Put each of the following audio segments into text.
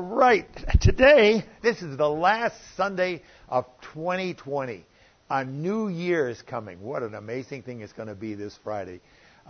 right. Today, this is the last Sunday of 2020. A new year is coming. What an amazing thing it's going to be this Friday.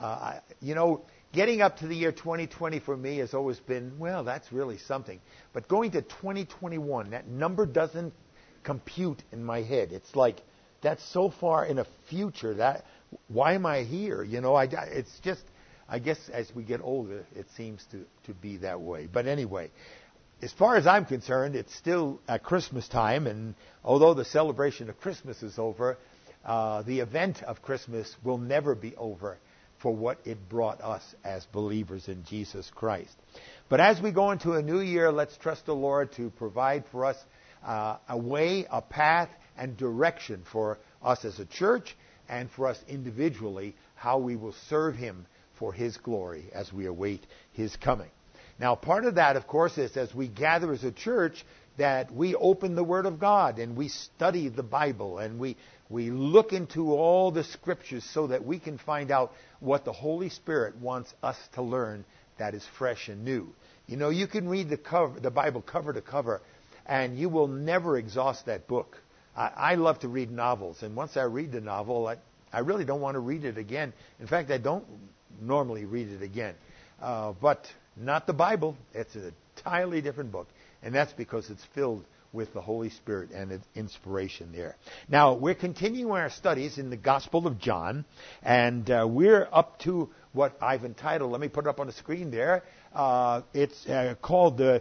Getting up to the year 2020 for me has always been, well, that's really something. But going to 2021, that number doesn't compute in my head. It's like, that's so far in the future. That why am I here? It's just, I guess as we get older, it seems to be that way. But anyway, as far as I'm concerned, it's still at Christmas time, and although the celebration of Christmas is over, the event of Christmas will never be over for what it brought us as believers in Jesus Christ. But as we go into a new year, let's trust the Lord to provide for us a way, a path, and direction for us as a church and for us individually, how we will serve Him for His glory as we await His coming. Now, part of that, of course, is as we gather as a church, that we open the Word of God and we study the Bible and we look into all the Scriptures so that we can find out what the Holy Spirit wants us to learn that is fresh and new. You can read the Bible cover to cover, and you will never exhaust that book. I love to read novels, and once I read the novel, I really don't want to read it again. In fact, I don't normally read it again. But not the Bible. It's an entirely different book, and that's because it's filled with the Holy Spirit and its inspiration there. Now, we're continuing our studies in the Gospel of John, and we're up to what I've entitled, let me put it up on the screen there, it's called the,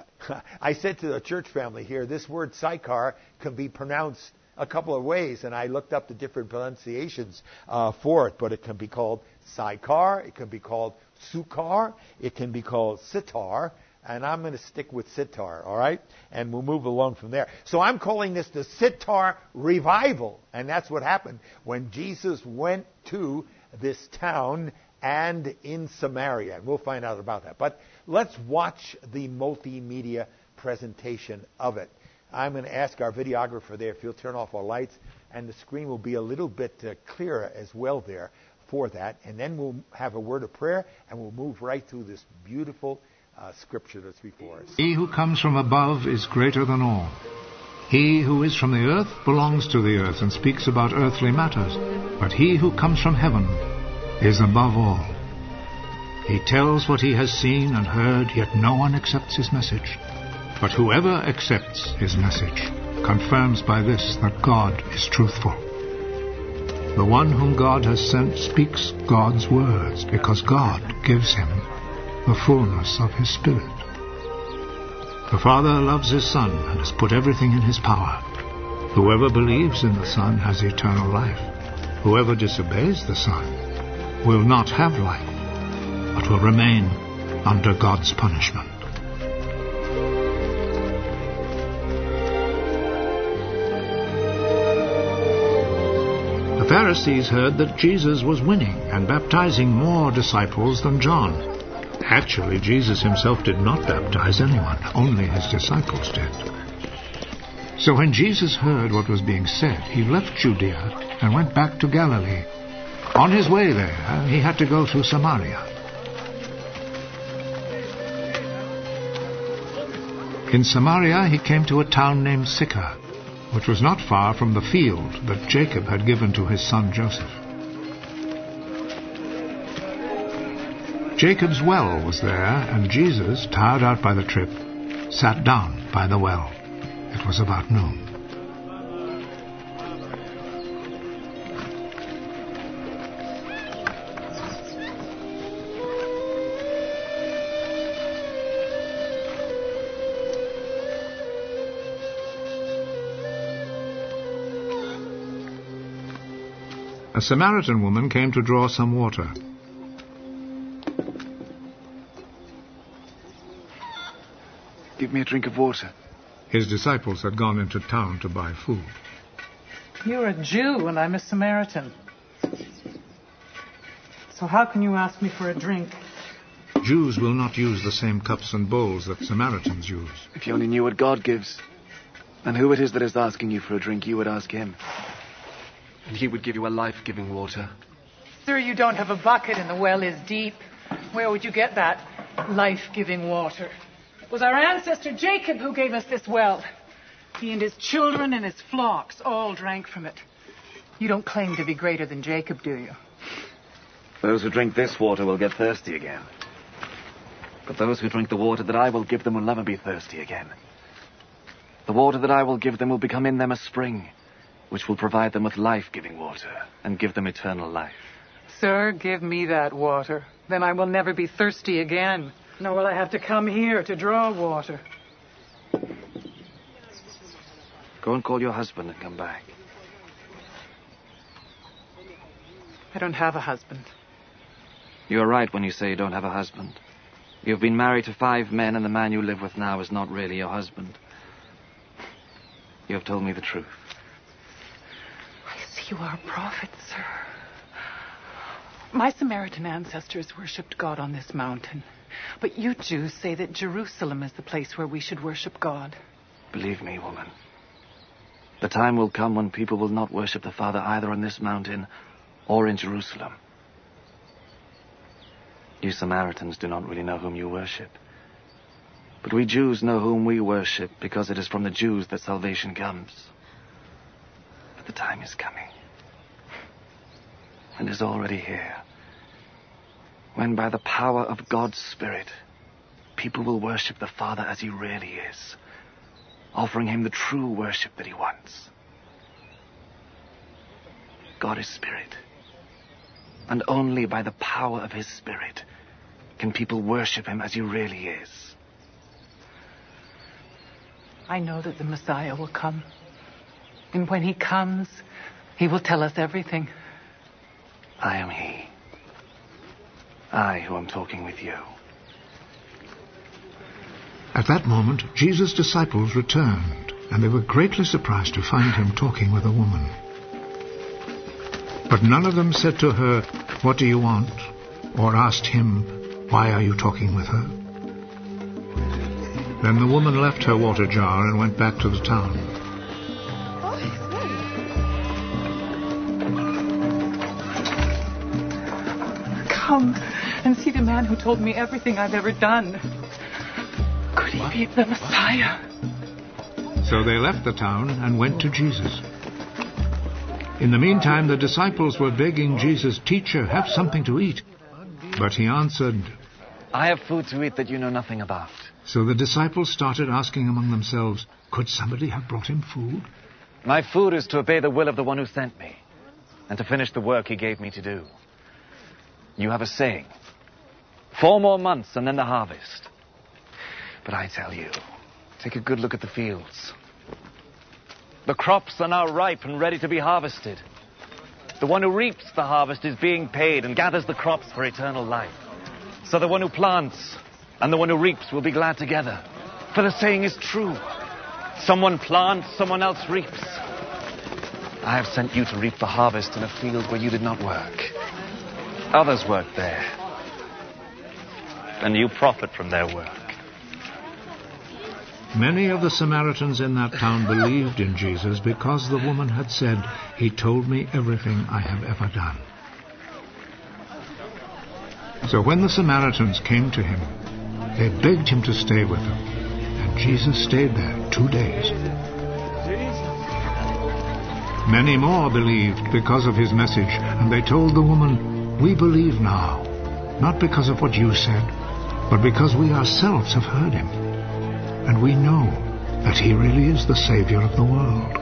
I said to the church family here, this word Sychar can be pronounced a couple of ways, and I looked up the different pronunciations for it, but it can be called Sychar, it can be called Sukar, it can be called Sitar, and I'm going to stick with Sitar, all right? And we'll move along from there. So I'm calling this the Sitar Revival, and that's what happened when Jesus went to this town and in Samaria. And we'll find out about that. But let's watch the multimedia presentation of it. I'm going to ask our videographer there if he'll turn off our lights, and the screen will be a little bit clearer as well there for that. And then we'll have a word of prayer, and we'll move right through this beautiful scripture that's before us. He who comes from above is greater than all. He who is from the earth belongs to the earth and speaks about earthly matters. But he who comes from heaven is above all. He tells what he has seen and heard, yet no one accepts his message. But whoever accepts his message confirms by this that God is truthful. The one whom God has sent speaks God's words, because God gives him the fullness of his Spirit. The Father loves his Son and has put everything in his power. Whoever believes in the Son has eternal life. Whoever disobeys the Son will not have life, but will remain under God's punishment. The Pharisees heard that Jesus was winning and baptizing more disciples than John. Actually, Jesus himself did not baptize anyone, only his disciples did. So when Jesus heard what was being said, he left Judea and went back to Galilee. On his way there, he had to go through Samaria. In Samaria, he came to a town named Sychar, which was not far from the field that Jacob had given to his son Joseph. Jacob's well was there, and Jesus, tired out by the trip, sat down by the well. It was about noon. A Samaritan woman came to draw some water. Give me a drink of water. His disciples had gone into town to buy food. You're a Jew and I'm a Samaritan. So how can you ask me for a drink? Jews will not use the same cups and bowls that Samaritans use. If you only knew what God gives, and who it is that is asking you for a drink, you would ask him. And he would give you a life-giving water. Sir, you don't have a bucket and the well is deep. Where would you get that life-giving water? It was our ancestor Jacob who gave us this well. He and his children and his flocks all drank from it. You don't claim to be greater than Jacob, do you? Those who drink this water will get thirsty again. But those who drink the water that I will give them will never be thirsty again. The water that I will give them will become in them a spring, which will provide them with life-giving water and give them eternal life. Sir, give me that water. Then I will never be thirsty again. Nor will I have to come here to draw water. Go and call your husband and come back. I don't have a husband. You are right when you say you don't have a husband. You've been married to 5 men, and the man you live with now is not really your husband. You have told me the truth. I see you are a prophet, sir. My Samaritan ancestors worshipped God on this mountain. But you Jews say that Jerusalem is the place where we should worship God. Believe me, woman. The time will come when people will not worship the Father either on this mountain or in Jerusalem. You Samaritans do not really know whom you worship. But we Jews know whom we worship because it is from the Jews that salvation comes. But the time is coming. And is already here. When by the power of God's Spirit, people will worship the Father as he really is, offering him the true worship that he wants. God is Spirit. And only by the power of his Spirit can people worship him as he really is. I know that the Messiah will come. And when he comes, he will tell us everything. I am he. I who am talking with you. At that moment, Jesus' disciples returned, and they were greatly surprised to find him talking with a woman. But none of them said to her, "What do you want?" or asked him, "Why are you talking with her?" Then the woman left her water jar and went back to the town. Come and see the man who told me everything I've ever done. Could he be the Messiah? So they left the town and went to Jesus. In the meantime, the disciples were begging Jesus, "Teacher, have something to eat." But he answered, I have food to eat that you know nothing about. So the disciples started asking among themselves, could somebody have brought him food? My food is to obey the will of the one who sent me, and to finish the work he gave me to do. You have a saying, 4 more months and then the harvest. But I tell you, take a good look at the fields. The crops are now ripe and ready to be harvested. The one who reaps the harvest is being paid and gathers the crops for eternal life. So the one who plants and the one who reaps will be glad together. For the saying is true. Someone plants, someone else reaps. I have sent you to reap the harvest in a field where you did not work. Others work there, and you profit from their work. Many of the Samaritans in that town believed in Jesus because the woman had said, "He told me everything I have ever done." So when the Samaritans came to him, they begged him to stay with them, and Jesus stayed there 2 days. Many more believed because of his message, and they told the woman, "We believe now, not because of what you said, but because we ourselves have heard him. And we know that he really is the Savior of the world."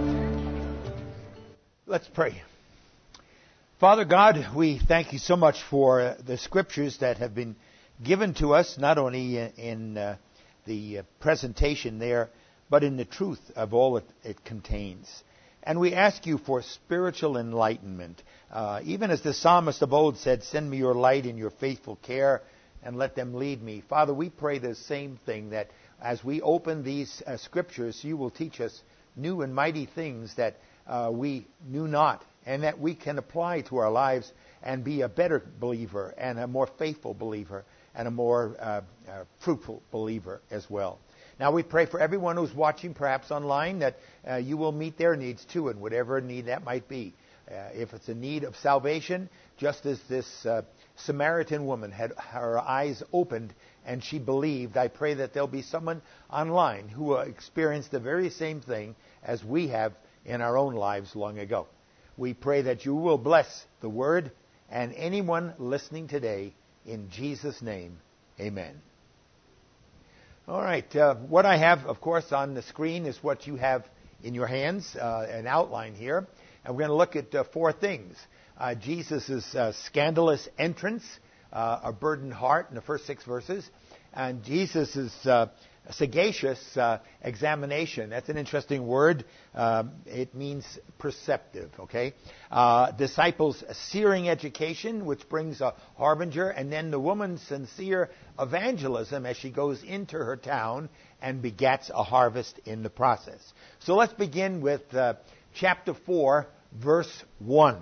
Let's pray. Father God, we thank you so much for the scriptures that have been given to us, not only in the presentation there, but in the truth of all it contains. And we ask you for spiritual enlightenment. Even as the psalmist of old said, "Send me your light and your faithful care, and let them lead me." Father, we pray the same thing, that as we open these scriptures, you will teach us new and mighty things that we knew not, and that we can apply to our lives and be a better believer and a more faithful believer and a more fruitful believer as well. Now we pray for everyone who's watching, perhaps online, that you will meet their needs too, and whatever need that might be. If it's a need of salvation, just as this Samaritan woman had her eyes opened and she believed, I pray that there'll be someone online who experienced the very same thing as we have in our own lives long ago. We pray that you will bless the word and anyone listening today in Jesus' name. Amen. All right. What I have, of course, on the screen is what you have in your hands, an outline here. And we're going to look at four things. Jesus' scandalous entrance, a burdened heart in the first 6 verses, and Jesus' sagacious examination. That's an interesting word. It means perceptive, okay? Disciples' searing education, which brings a harbinger, and then the woman's sincere evangelism as she goes into her town and begets a harvest in the process. So let's begin with chapter 4, verse 1.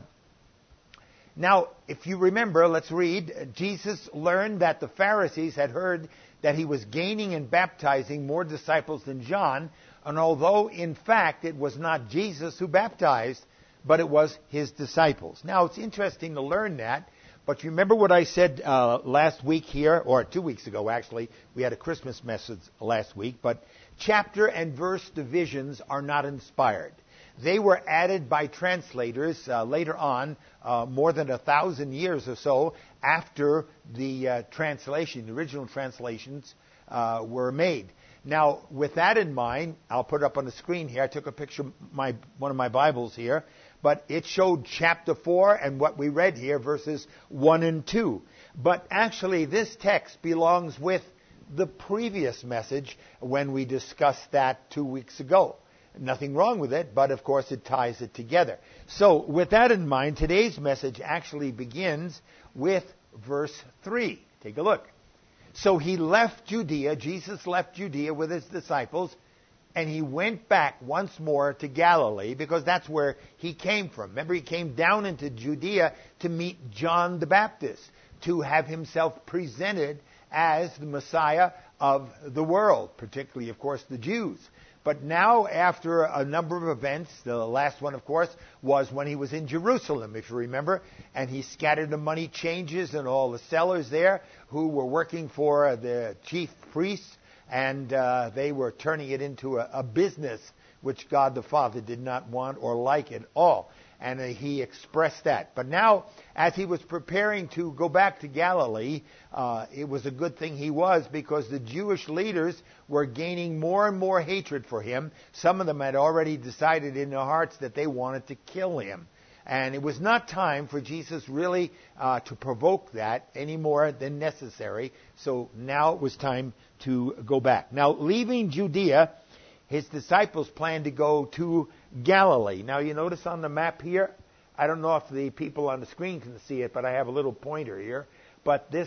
Now, if you remember, let's read. Jesus learned that the Pharisees had heard that he was gaining and baptizing more disciples than John, and although in fact it was not Jesus who baptized, but it was his disciples. Now, it's interesting to learn that, but you remember what I said last week here, or 2 weeks ago actually. We had a Christmas message last week, but chapter and verse divisions are not inspired. They were added by translators later on, more than 1,000 years or so after the translation, the original translations were made. Now, with that in mind, I'll put it up on the screen here. I took a picture of one of my Bibles here, but it showed chapter 4 and what we read here, verses 1 and 2. But actually, this text belongs with the previous message when we discussed that 2 weeks ago. Nothing wrong with it, but of course it ties it together. So with that in mind, today's message actually begins with verse 3. Take a look. So he left Judea, Jesus left Judea with his disciples, and he went back once more to Galilee, because that's where he came from. Remember, he came down into Judea to meet John the Baptist, to have himself presented as the Messiah of the world, particularly, of course, the Jews. But now, after a number of events, the last one, of course, was when he was in Jerusalem, if you remember, and he scattered the money changers and all the sellers there who were working for the chief priests, and they were turning it into a business which God the Father did not want or like at all. And he expressed that. But now, as he was preparing to go back to Galilee, it was a good thing he was, because the Jewish leaders were gaining more and more hatred for him. Some of them had already decided in their hearts that they wanted to kill him. And it was not time for Jesus really to provoke that any more than necessary. So now it was time to go back. Now, leaving Judea, his disciples planned to go to Galilee. Now, you notice on the map here, I don't know if the people on the screen can see it, but I have a little pointer here. But this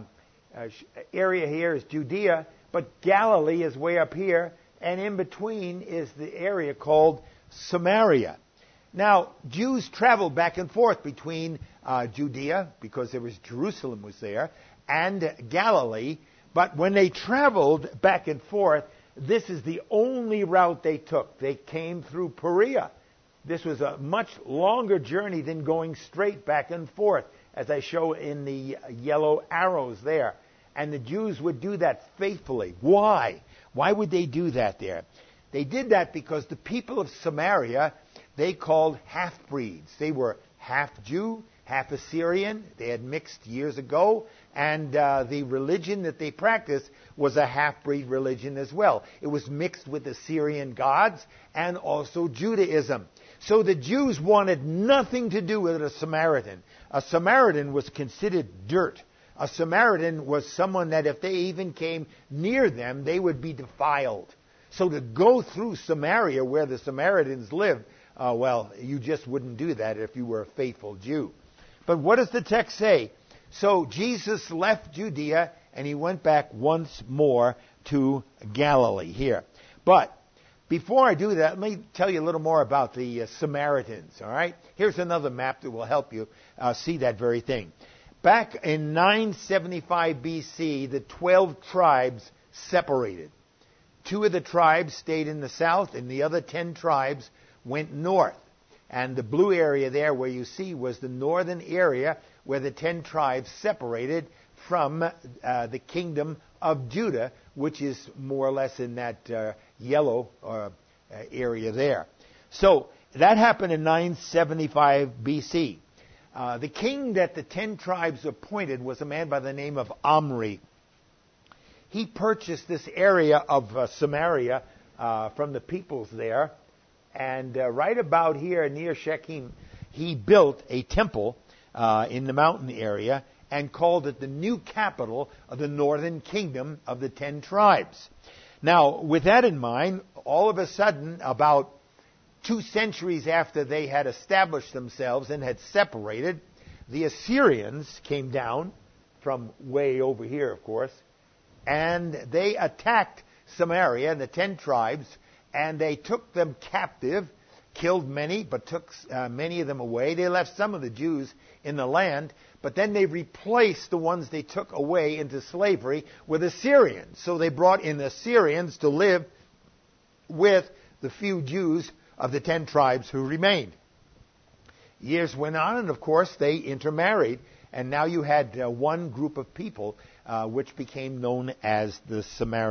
area here is Judea, but Galilee is way up here, and in between is the area called Samaria. Now, Jews traveled back and forth between Judea, because there was Jerusalem was there, and Galilee. But when they traveled back and forth, this is the only route they took. They came through Perea. This was a much longer journey than going straight back and forth, as I show in the yellow arrows there. And the Jews would do that faithfully. Why? Why would they do that there? They did that because the people of Samaria, they called half-breeds. They were half Jew, half Assyrian. They had mixed years ago. And the religion that they practiced was a half-breed religion as well. It was mixed with Assyrian gods and also Judaism. So the Jews wanted nothing to do with a Samaritan. A Samaritan was considered dirt. A Samaritan was someone that if they even came near them, they would be defiled. So to go through Samaria, where the Samaritans lived, well, you just wouldn't do that if you were a faithful Jew. But what does the text say? So Jesus left Judea and he went back once more to Galilee here. But before I do that, let me tell you a little more about the Samaritans, all right? Here's another map that will help you see that very thing. Back in 975 BC, the 12 tribes separated. 2 of the tribes stayed in the south and the other 10 tribes went north. And the blue area there where you see was the northern area where the 10 tribes separated from the kingdom of Judah, which is more or less in that yellow area there. So that happened in 975 BC. The king that the 10 tribes appointed was a man by the name of Omri. He purchased this area of Samaria from the peoples there. And right about here near Shechem, he built a temple in the mountain area and called it the new capital of the northern kingdom of the 10 tribes. Now, with that in mind, all of a sudden, about 2 centuries after they had established themselves and had separated, the Assyrians came down from way over here, of course, and they attacked Samaria and the 10 tribes, and they took them captive, killed many, but took many of them away. They left some of the Jews in the land, but then they replaced the ones they took away into slavery with Assyrians. So they brought in Assyrians to live with the few Jews of the 10 tribes who remained. Years went on, and of course they intermarried, and now you had one group of people which became known as the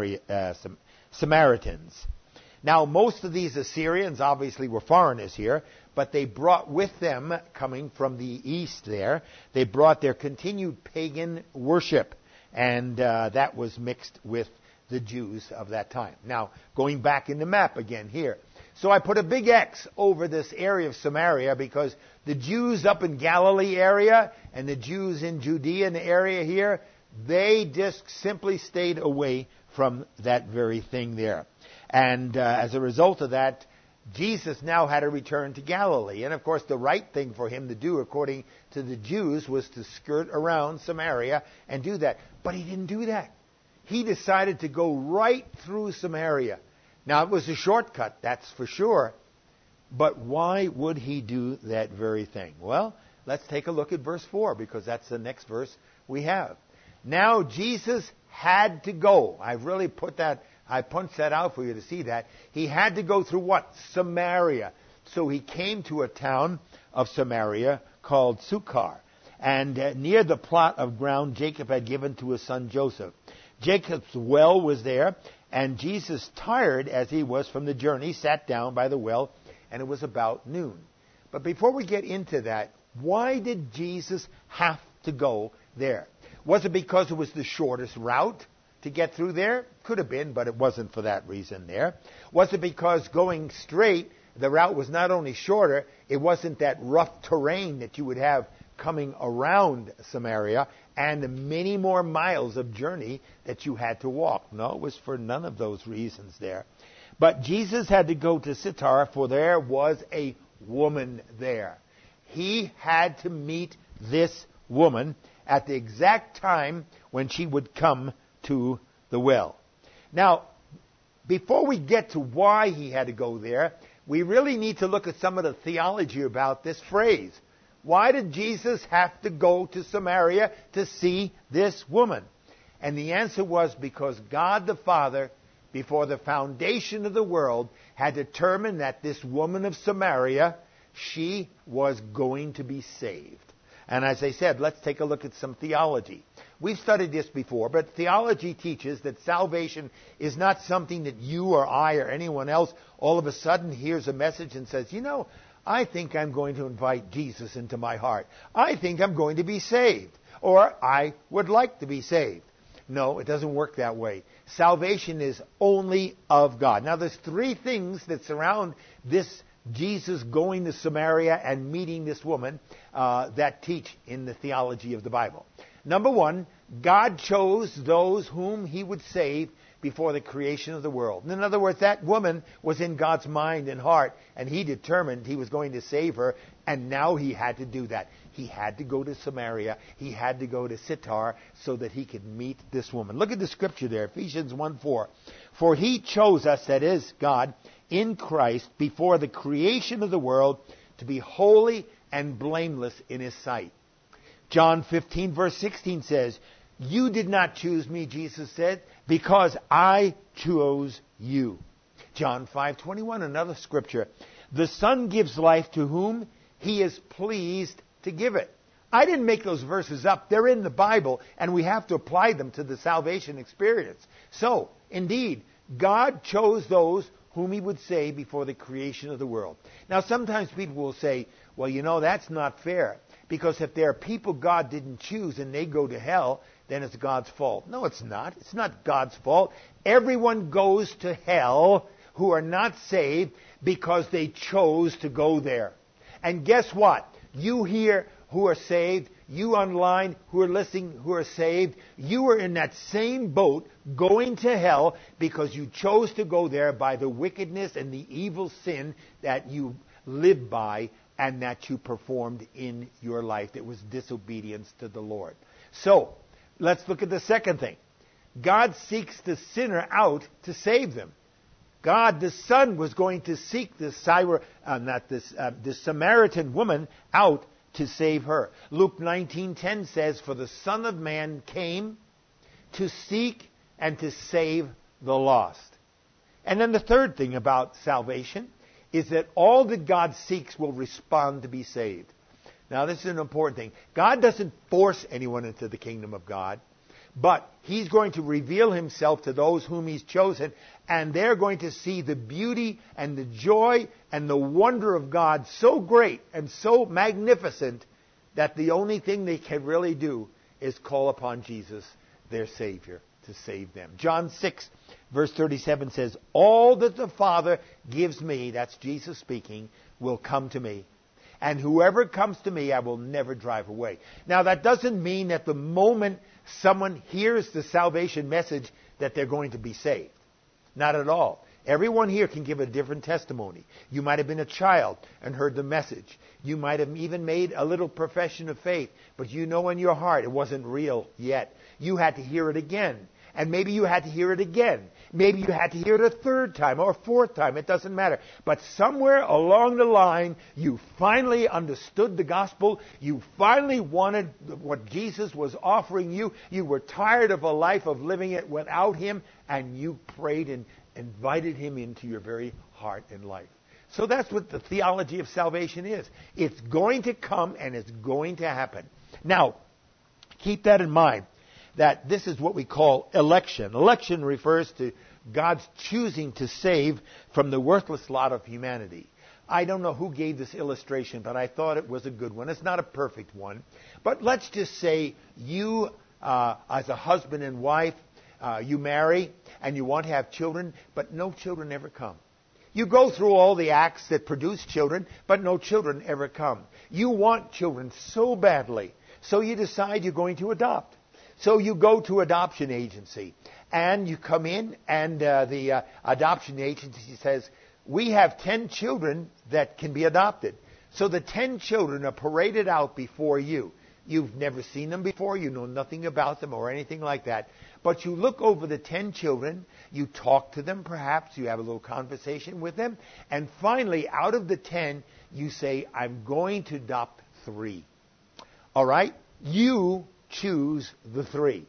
Samaritans. Now, most of these Assyrians obviously were foreigners here, but they brought with them, coming from the east there, they brought their continued pagan worship, and that was mixed with the Jews of that time. Now, going back in the map again here. So I put a big X over this area of Samaria because the Jews up in Galilee area and the Jews in Judean area here, they just simply stayed away from that very thing there. And as a result of that, Jesus now had to return to Galilee. And of course, the right thing for him to do, according to the Jews, was to skirt around Samaria and do that. But he didn't do that. He decided to go right through Samaria. Now, it was a shortcut, that's for sure. But why would he do that very thing? Well, let's take a look at verse 4, because that's the next verse we have. Now, Jesus had to go. I've really I punched that out for you to see that. He had to go through what? Samaria. So he came to a town of Samaria called Sychar. And near the plot of ground Jacob had given to his son Joseph. Jacob's well was there, and Jesus, tired as he was from the journey, sat down by the well, and it was about noon. But before we get into that, why did Jesus have to go there? Was it because it was the shortest route to get through there? Could have been, but it wasn't for that reason there. Was it because going straight, the route was not only shorter, it wasn't that rough terrain that you would have coming around Samaria, and the many more miles of journey that you had to walk? No, it was for none of those reasons there. But Jesus had to go to Sychar, for there was a woman there. He had to meet this woman at the exact time when she would come to the well. Now, before we get to why he had to go there, we really need to look at some of the theology about this phrase. Why did Jesus have to go to Samaria to see this woman? And the answer was because God the Father, before the foundation of the world, had determined that this woman of Samaria, she was going to be saved. And as I said, let's take a look at some theology. We've studied this before, but theology teaches that salvation is not something that you or I or anyone else all of a sudden hears a message and says, you know, I think I'm going to invite Jesus into my heart. I think I'm going to be saved. Or I would like to be saved. No, it doesn't work that way. Salvation is only of God. Now, there's 3 things that surround this Jesus going to Samaria and meeting this woman that teach in the theology of the Bible. Number 1, God chose those whom he would save before the creation of the world. In other words, that woman was in God's mind and heart, and he determined he was going to save her, and now he had to do that. He had to go to Samaria. He had to go to Sychar so that he could meet this woman. Look at the scripture there, Ephesians 1:4. For he chose us, that is, God, in Christ, before the creation of the world, to be holy and blameless in his sight. John 15, verse 16 says, you did not choose me, Jesus said, because I chose you. John 5:21, another scripture. The Son gives life to whom He is pleased to give it. I didn't make those verses up. They're in the Bible, and we have to apply them to the salvation experience. So, indeed, God chose those whom He would save before the creation of the world. Now, sometimes people will say, well, you know, that's not fair. Because if there are people God didn't choose and they go to hell, then it's God's fault. No, it's not. It's not God's fault. Everyone goes to hell who are not saved because they chose to go there. And guess what? You here who are saved, you online who are listening who are saved, you are in that same boat going to hell because you chose to go there by the wickedness and the evil sin that you lived by and that you performed in your life that was disobedience to the Lord. So, let's look at the second thing. God seeks the sinner out to save them. God, the Son, was going to seek this Samaritan woman out to save her. Luke 19:10 says, "For the Son of Man came to seek and to save the lost." And then the third thing about salvation is that all that God seeks will respond to be saved. Now, this is an important thing. God doesn't force anyone into the kingdom of God, but He's going to reveal Himself to those whom He's chosen, and they're going to see the beauty and the joy and the wonder of God so great and so magnificent that the only thing they can really do is call upon Jesus, their Savior, to save them. John 6, verse 37 says, "All that the Father gives me," that's Jesus speaking, "will come to me. And whoever comes to me, I will never drive away." Now, that doesn't mean that the moment someone hears the salvation message that they're going to be saved. Not at all. Everyone here can give a different testimony. You might have been a child and heard the message. You might have even made a little profession of faith, but you know in your heart it wasn't real yet. You had to hear it again. And maybe you had to hear it again. Maybe you had to hear it a third time or a fourth time. It doesn't matter. But somewhere along the line, you finally understood the gospel. You finally wanted what Jesus was offering you. You were tired of a life of living it without Him, and you prayed and invited Him into your very heart and life. So that's what the theology of salvation is. It's going to come and it's going to happen. Now, keep that in mind, that this is what we call election. Election refers to God's choosing to save from the worthless lot of humanity. I don't know who gave this illustration, but I thought it was a good one. It's not a perfect one. But let's just say you, as a husband and wife, you marry and you want to have children, but no children ever come. You go through all the acts that produce children, but no children ever come. You want children so badly, so you decide you're going to adopt. So you go to adoption agency, and you come in, and the adoption agency says, "We have 10 children that can be adopted." So the 10 children are paraded out before you. You've never seen them before. You know nothing about them or anything like that. But you look over the 10 children. You talk to them, perhaps. You have a little conversation with them. And finally, out of the 10, you say, "I'm going to adopt 3. All right? You choose the 3.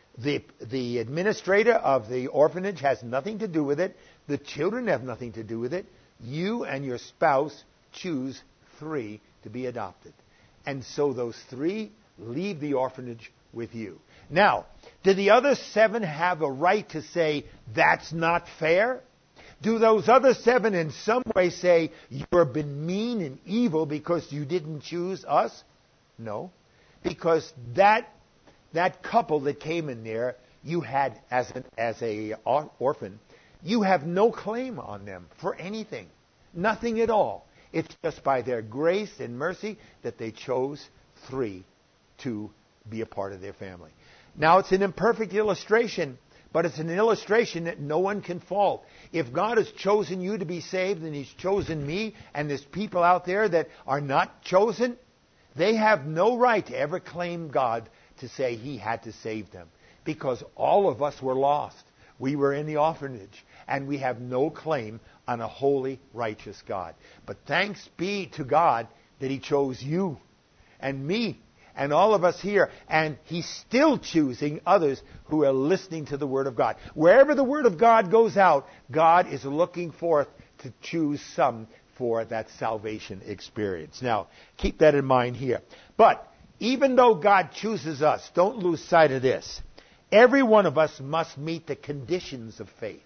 The administrator of the orphanage has nothing to do with it. The children have nothing to do with it. You and your spouse choose 3 to be adopted. And so those 3 leave the orphanage with you. Now, do the other 7 have a right to say, "That's not fair"? Do those other 7 in some way say, "You've been mean and evil because you didn't choose us"? No. Because that couple that came in there, you had as a orphan, you have no claim on them for anything. Nothing at all. It's just by their grace and mercy that they chose 3 to be a part of their family. Now, it's an imperfect illustration, but it's an illustration that no one can fault. If God has chosen you to be saved, and He's chosen me, and there's people out there that are not chosen, they have no right to ever claim God to say He had to save them. Because all of us were lost. We were in the orphanage. And we have no claim on a holy, righteous God. But thanks be to God that He chose you and me and all of us here. And He's still choosing others who are listening to the Word of God. Wherever the Word of God goes out, God is looking forth to choose some for that salvation experience. Now, keep that in mind here. But even though God chooses us, don't lose sight of this. Every one of us must meet the conditions of faith.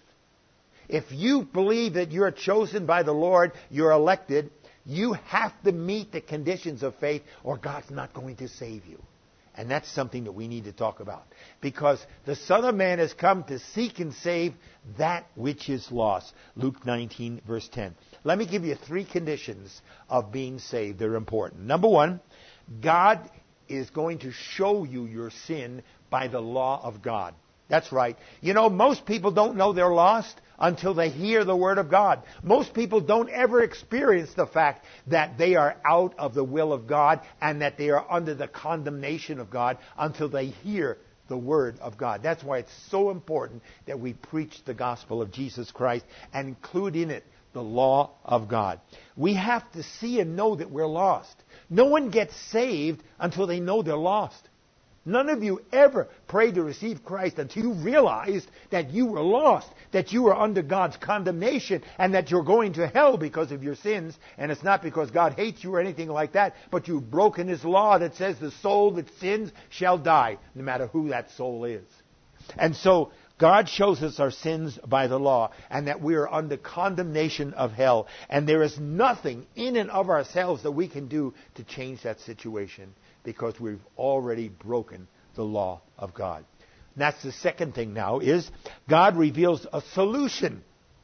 If you believe that you're chosen by the Lord, you're elected, you have to meet the conditions of faith or God's not going to save you. And that's something that we need to talk about. Because the Son of Man has come to seek and save that which is lost. Luke 19, verse 10. Let me give you 3 conditions of being saved. They're important. Number 1, God is going to show you your sin by the law of God. That's right. You know, most people don't know they're lost until they hear the Word of God. Most people don't ever experience the fact that they are out of the will of God and that they are under the condemnation of God until they hear the Word of God. That's why it's so important that we preach the gospel of Jesus Christ and include in it the law of God. We have to see and know that we're lost. No one gets saved until they know they're lost. None of you ever prayed to receive Christ until you realized that you were lost, that you were under God's condemnation, and that you're going to hell because of your sins. And it's not because God hates you or anything like that, but you've broken His law that says the soul that sins shall die, no matter who that soul is. And so God shows us our sins by the law, and that we are under condemnation of hell. And there is nothing in and of ourselves that we can do to change that situation, because we've already broken the law of God. And that's the second thing now, is God reveals a solution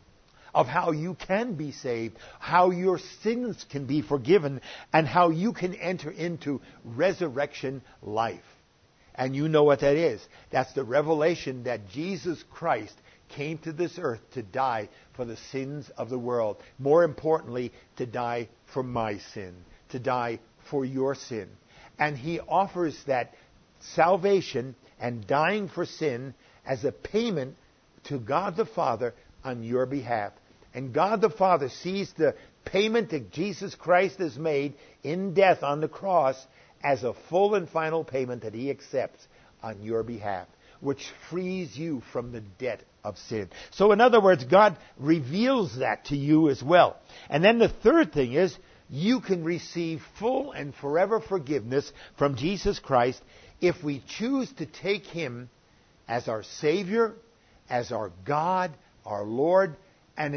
of how you can be saved, how your sins can be forgiven, and how you can enter into resurrection life. And you know what that is. That's the revelation that Jesus Christ came to this earth to die for the sins of the world. More importantly, to die for my sin, to die for your sin. And He offers that salvation and dying for sin as a payment to God the Father on your behalf. And God the Father sees the payment that Jesus Christ has made in death on the cross as a full and final payment that He accepts on your behalf, which frees you from the debt of sin. So in other words, God reveals that to you as well. And then the third thing is, you can receive full and forever forgiveness from Jesus Christ if we choose to take Him as our Savior, as our God, our Lord, and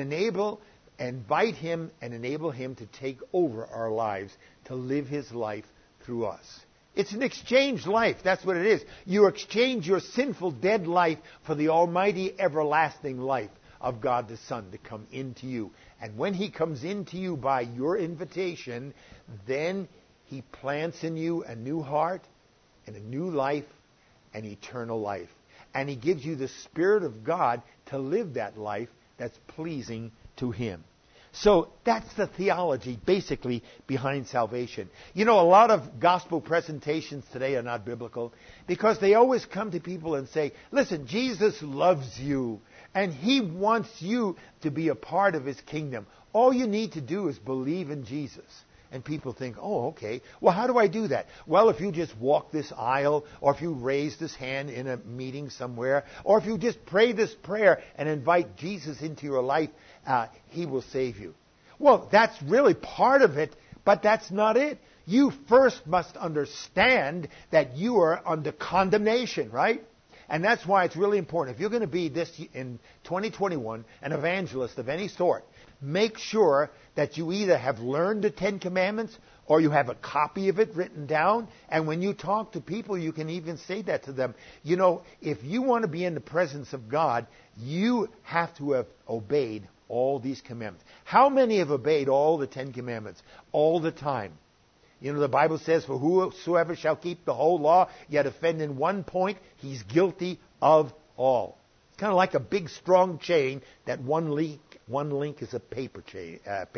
invite Him and enable Him to take over our lives, to live His life through us. It's an exchange life. That's what it is. You exchange your sinful, dead life for the almighty, everlasting life of God the Son to come into you. And when He comes into you by your invitation, then He plants in you a new heart and a new life and eternal life. And He gives you the Spirit of God to live that life that's pleasing to Him. So that's the theology, basically, behind salvation. You know, a lot of gospel presentations today are not biblical because they always come to people and say, listen, Jesus loves you and He wants you to be a part of His kingdom. All you need to do is believe in Jesus. And people think, oh, okay. Well, how do I do that? Well, if you just walk this aisle, or if you raise this hand in a meeting somewhere, or if you just pray this prayer and invite Jesus into your life, He will save you. Well, that's really part of it, but that's not it. You first must understand that you are under condemnation, right? And that's why it's really important. If you're going to be this in 2021, an evangelist of any sort, make sure that you either have learned the 10 Commandments or you have a copy of it written down. And when you talk to people, you can even say that to them. You know, if you want to be in the presence of God, you have to have obeyed all these commandments. How many have obeyed all the 10 Commandments all the time? You know, the Bible says, for whosoever shall keep the whole law, yet offend in one point, he's guilty of all. It's kind of like a big, strong chain that one link is a paper chain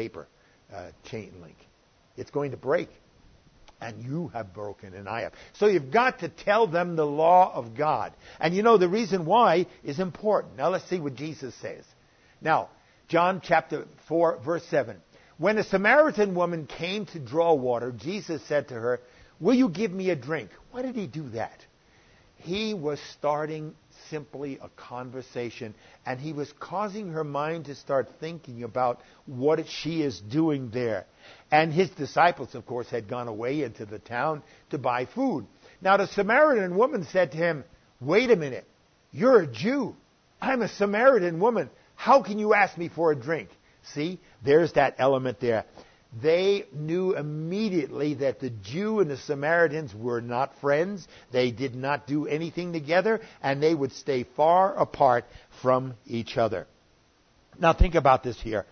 link. It's going to break. And you have broken, and I have. So you've got to tell them the law of God. And you know, the reason why is important. Now let's see what Jesus says. Now, John chapter 4, verse 7. When a Samaritan woman came to draw water, Jesus said to her, will you give me a drink? Why did He do that? He was starting simply a conversation, and he was causing her mind to start thinking about what she is doing there. And his disciples, of course, had gone away into the town to buy food. Now the Samaritan woman said to him, "Wait a minute, you're a Jew. I'm a Samaritan woman. How can you ask me for a drink?" See, there's that element there. They knew immediately that the Jew and the Samaritans were not friends. They did not do anything together, and they would stay far apart from each other. Now think about this here.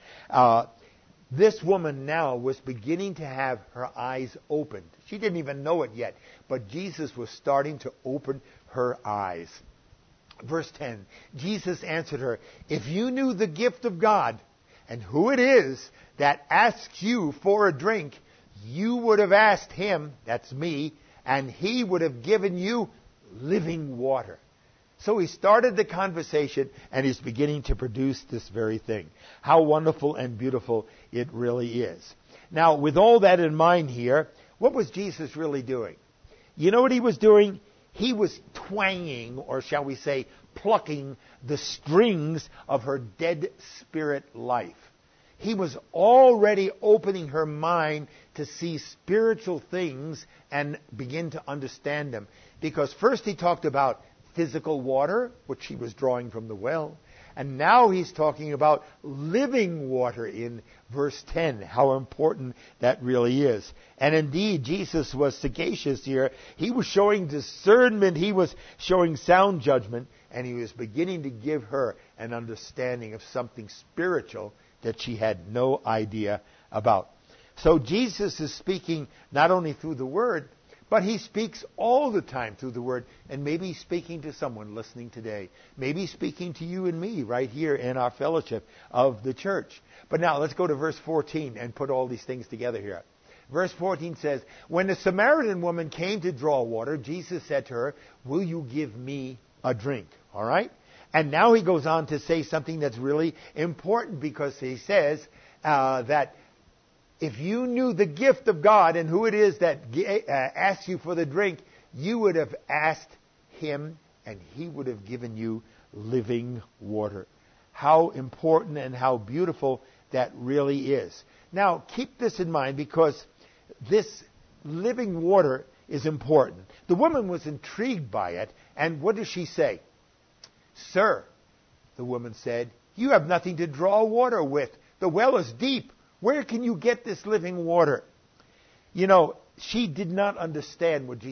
This woman now was beginning to have her eyes opened. She didn't even know it yet, but Jesus was starting to open her eyes. Verse 10, Jesus answered her, "If you knew the gift of God and who it is that asks you for a drink, you would have asked him," that's me, "and he would have given you living water." So he started the conversation, and he's beginning to produce this very thing. How wonderful and beautiful it really is. Now, with all that in mind here, what was Jesus really doing? You know what he was doing? He was twanging, or shall we say, plucking the strings of her dead spirit life. He was already opening her mind to see spiritual things and begin to understand them. Because first he talked about physical water, which she was drawing from the well. And now he's talking about living water in verse 10, how important that really is. And indeed, Jesus was sagacious here. He was showing discernment. He was showing sound judgment. And he was beginning to give her an understanding of something spiritual that she had no idea about. So Jesus is speaking not only through the Word, but he speaks all the time through the Word, and maybe he's speaking to someone listening today. Maybe he's speaking to you and me right here in our fellowship of the church. But now let's go to verse 14 and put all these things together here. Verse 14 says, "When the Samaritan woman came to draw water, Jesus said to her, 'Will you give me a drink?'" All right? And now he goes on to say something that's really important, because he says that if you knew the gift of God and who it is that asks you for the drink, you would have asked him, and he would have given you living water. How important and how beautiful that really is. Now, keep this in mind, because this living water is important. The woman was intrigued by it, and what does she say? "Sir," the woman said, "you have nothing to draw water with. The well is deep. Where can you get this living water?" You know, she did not understand what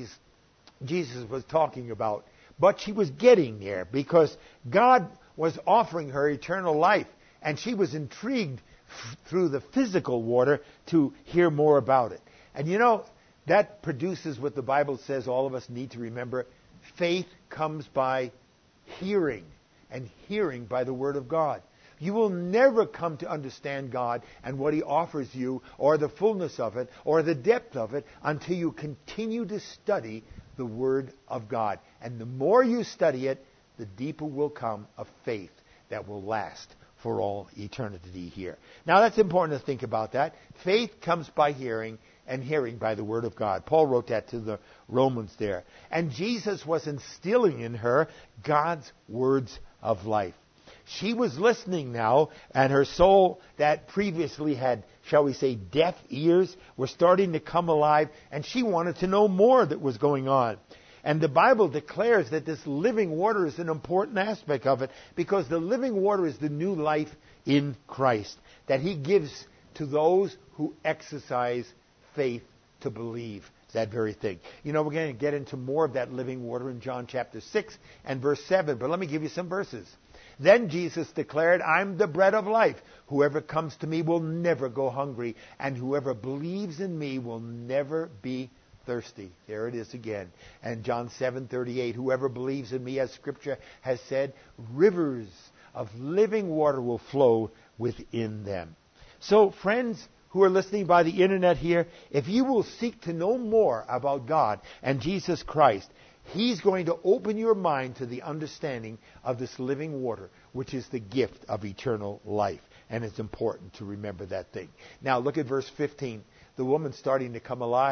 Jesus was talking about, but she was getting there, because God was offering her eternal life, and she was intrigued through the physical water to hear more about it. And you know, that produces what the Bible says all of us need to remember. Faith comes by hearing, and hearing by the Word of God. You will never come to understand God and what He offers you, or the fullness of it, or the depth of it, until you continue to study the Word of God. And the more you study it, the deeper will come a faith that will last for all eternity here. Now that's important to think about that. Faith comes by hearing, and hearing by the Word of God. Paul wrote that to the Romans there. And Jesus was instilling in her God's words of life. She was listening now, and her soul that previously had, shall we say, deaf ears, were starting to come alive, and she wanted to know more that was going on. And the Bible declares that this living water is an important aspect of it, because the living water is the new life in Christ that He gives to those who exercise faith to believe that very thing. You know, we're going to get into more of that living water in John chapter 6 and verse 7, but let me give you some verses. "Then Jesus declared, 'I'm the bread of life. Whoever comes to me will never go hungry, and whoever believes in me will never be thirsty.'" There it is again. And John 7:38, "Whoever believes in me, as Scripture has said, rivers of living water will flow within them." So, friends who are listening by the internet here, if you will seek to know more about God and Jesus Christ, He's going to open your mind to the understanding of this living water, which is the gift of eternal life. And it's important to remember that thing. Now look at verse 15. The woman's starting to come alive.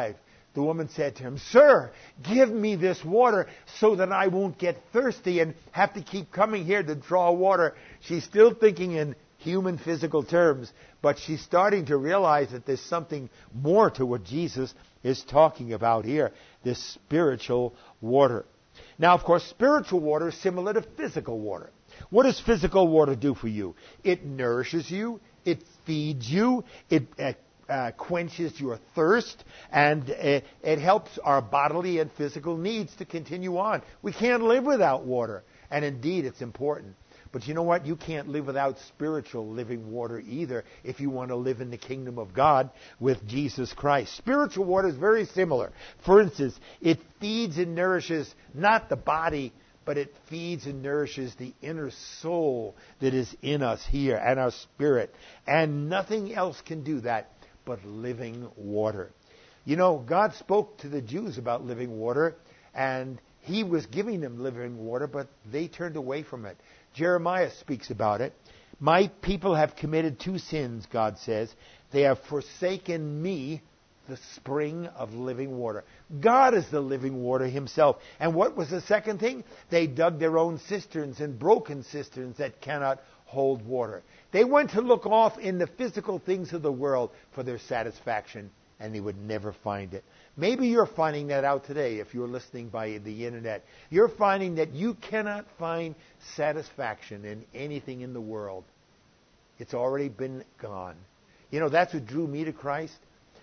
The woman said to him, "Sir, give me this water so that I won't get thirsty and have to keep coming here to draw water." She's still thinking in human physical terms, but she's starting to realize that there's something more to what Jesus is talking about here, this spiritual water. Now, of course, spiritual water is similar to physical water. What does physical water do for you? It nourishes you, it feeds you, it quenches your thirst, and it helps our bodily and physical needs to continue on. We can't live without water, and indeed it's important. But you know what? You can't live without spiritual living water either if you want to live in the kingdom of God with Jesus Christ. Spiritual water is very similar. For instance, it feeds and nourishes not the body, but it feeds and nourishes the inner soul that is in us here and our spirit. And nothing else can do that but living water. You know, God spoke to the Jews about living water, and He was giving them living water, but they turned away from it. Jeremiah speaks about it. "My people have committed two sins," God says. "They have forsaken me, the spring of living water." God is the living water Himself. And what was the second thing? They dug their own cisterns and broken cisterns that cannot hold water. They went to look off in the physical things of the world for their satisfaction, and they would never find it. Maybe you're finding that out today if you're listening by the internet. You're finding that you cannot find satisfaction in anything in the world. It's already been gone. You know, that's what drew me to Christ.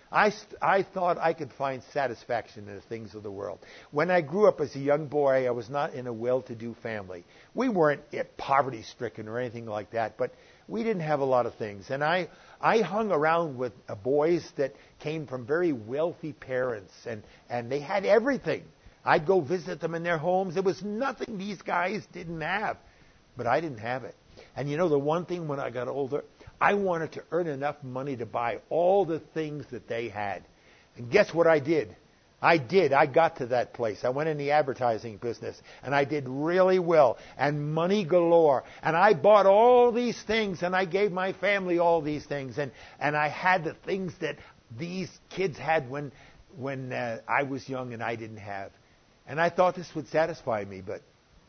I thought I could find satisfaction in the things of the world. When I grew up as a young boy, I was not in a well-to-do family. We weren't poverty-stricken or anything like that, but we didn't have a lot of things. And I hung around with boys that came from very wealthy parents, and they had everything. I'd go visit them in their homes. There was nothing these guys didn't have, but I didn't have it. And you know, the one thing when I got older, I wanted to earn enough money to buy all the things that they had. And guess what I did? I got to that place. I went in the advertising business, and I did really well, and money galore. And I bought all these things, and I gave my family all these things. And I had the things that these kids had when I was young and I didn't have. And I thought this would satisfy me, but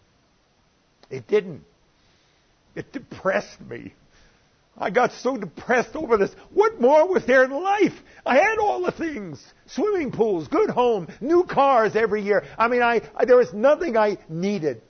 it didn't. It depressed me. I got so depressed over this. What more was there in life? I had all the things. Swimming pools, good home, new cars every year. I mean, there was nothing I needed.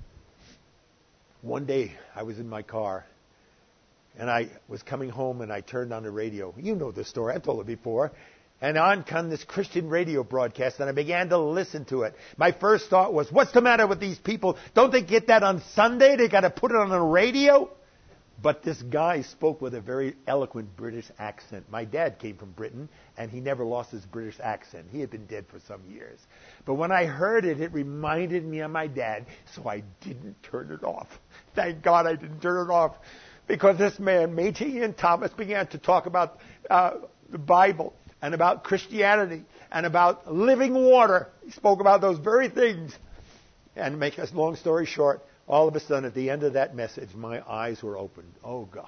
One day, I was in my car, and I was coming home, and I turned on the radio. You know the story. I've told it before. And on came this Christian radio broadcast, and I began to listen to it. My first thought was, what's the matter with these people? Don't they get that on Sunday? They got to put it on the radio? But this guy spoke with a very eloquent British accent. My dad came from Britain, and he never lost his British accent. He had been dead for some years. But when I heard it, it reminded me of my dad, so I didn't turn it off. Thank God I didn't turn it off. Because this man, Métis Ian Thomas, began to talk about the Bible and about Christianity and about living water. He spoke about those very things. And to make a long story short, all of a sudden, at the end of that message, my eyes were opened. Oh, God.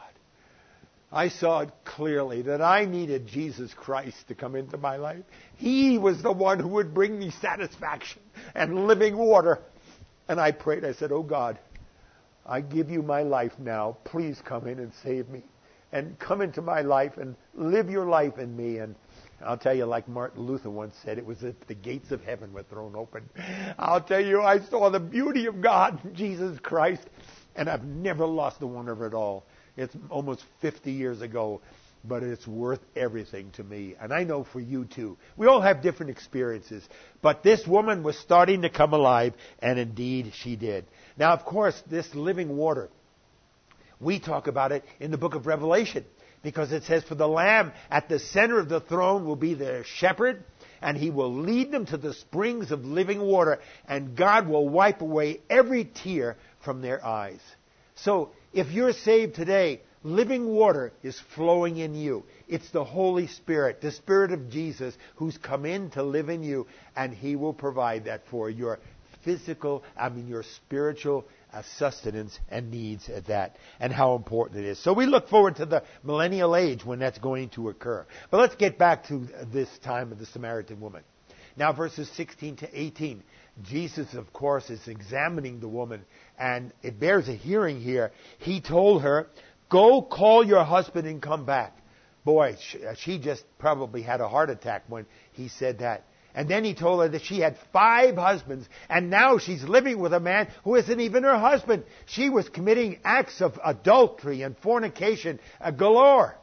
I saw it clearly that I needed Jesus Christ to come into my life. He was the one who would bring me satisfaction and living water. And I prayed. I said, oh, God, I give you my life now. Please come in and save me. And come into my life and live your life in me. And I'll tell you, like Martin Luther once said, it was if the gates of heaven were thrown open. I'll tell you, I saw the beauty of God, Jesus Christ, and I've never lost the wonder of it all. It's almost 50 years ago, but it's worth everything to me. And I know for you too. We all have different experiences, but this woman was starting to come alive, and indeed she did. Now, of course, this living water, we talk about it in the book of Revelation. Because it says, for the Lamb at the center of the throne will be their shepherd, and he will lead them to the springs of living water, and God will wipe away every tear from their eyes. So, if you're saved today, living water is flowing in you. It's the Holy Spirit, the Spirit of Jesus, who's come in to live in you, and He will provide that for your your spiritual sustenance and needs at that, and how important it is. So we look forward to the millennial age when that's going to occur. But let's get back to this time of the Samaritan woman. Now verses 16 to 18. Jesus, of course, is examining the woman, and it bears a hearing here. He told her, go call your husband and come back. Boy, she just probably had a heart attack when he said that. And then he told her that she had 5 husbands, and now she's living with a man who isn't even her husband. She was committing acts of adultery and fornication galore.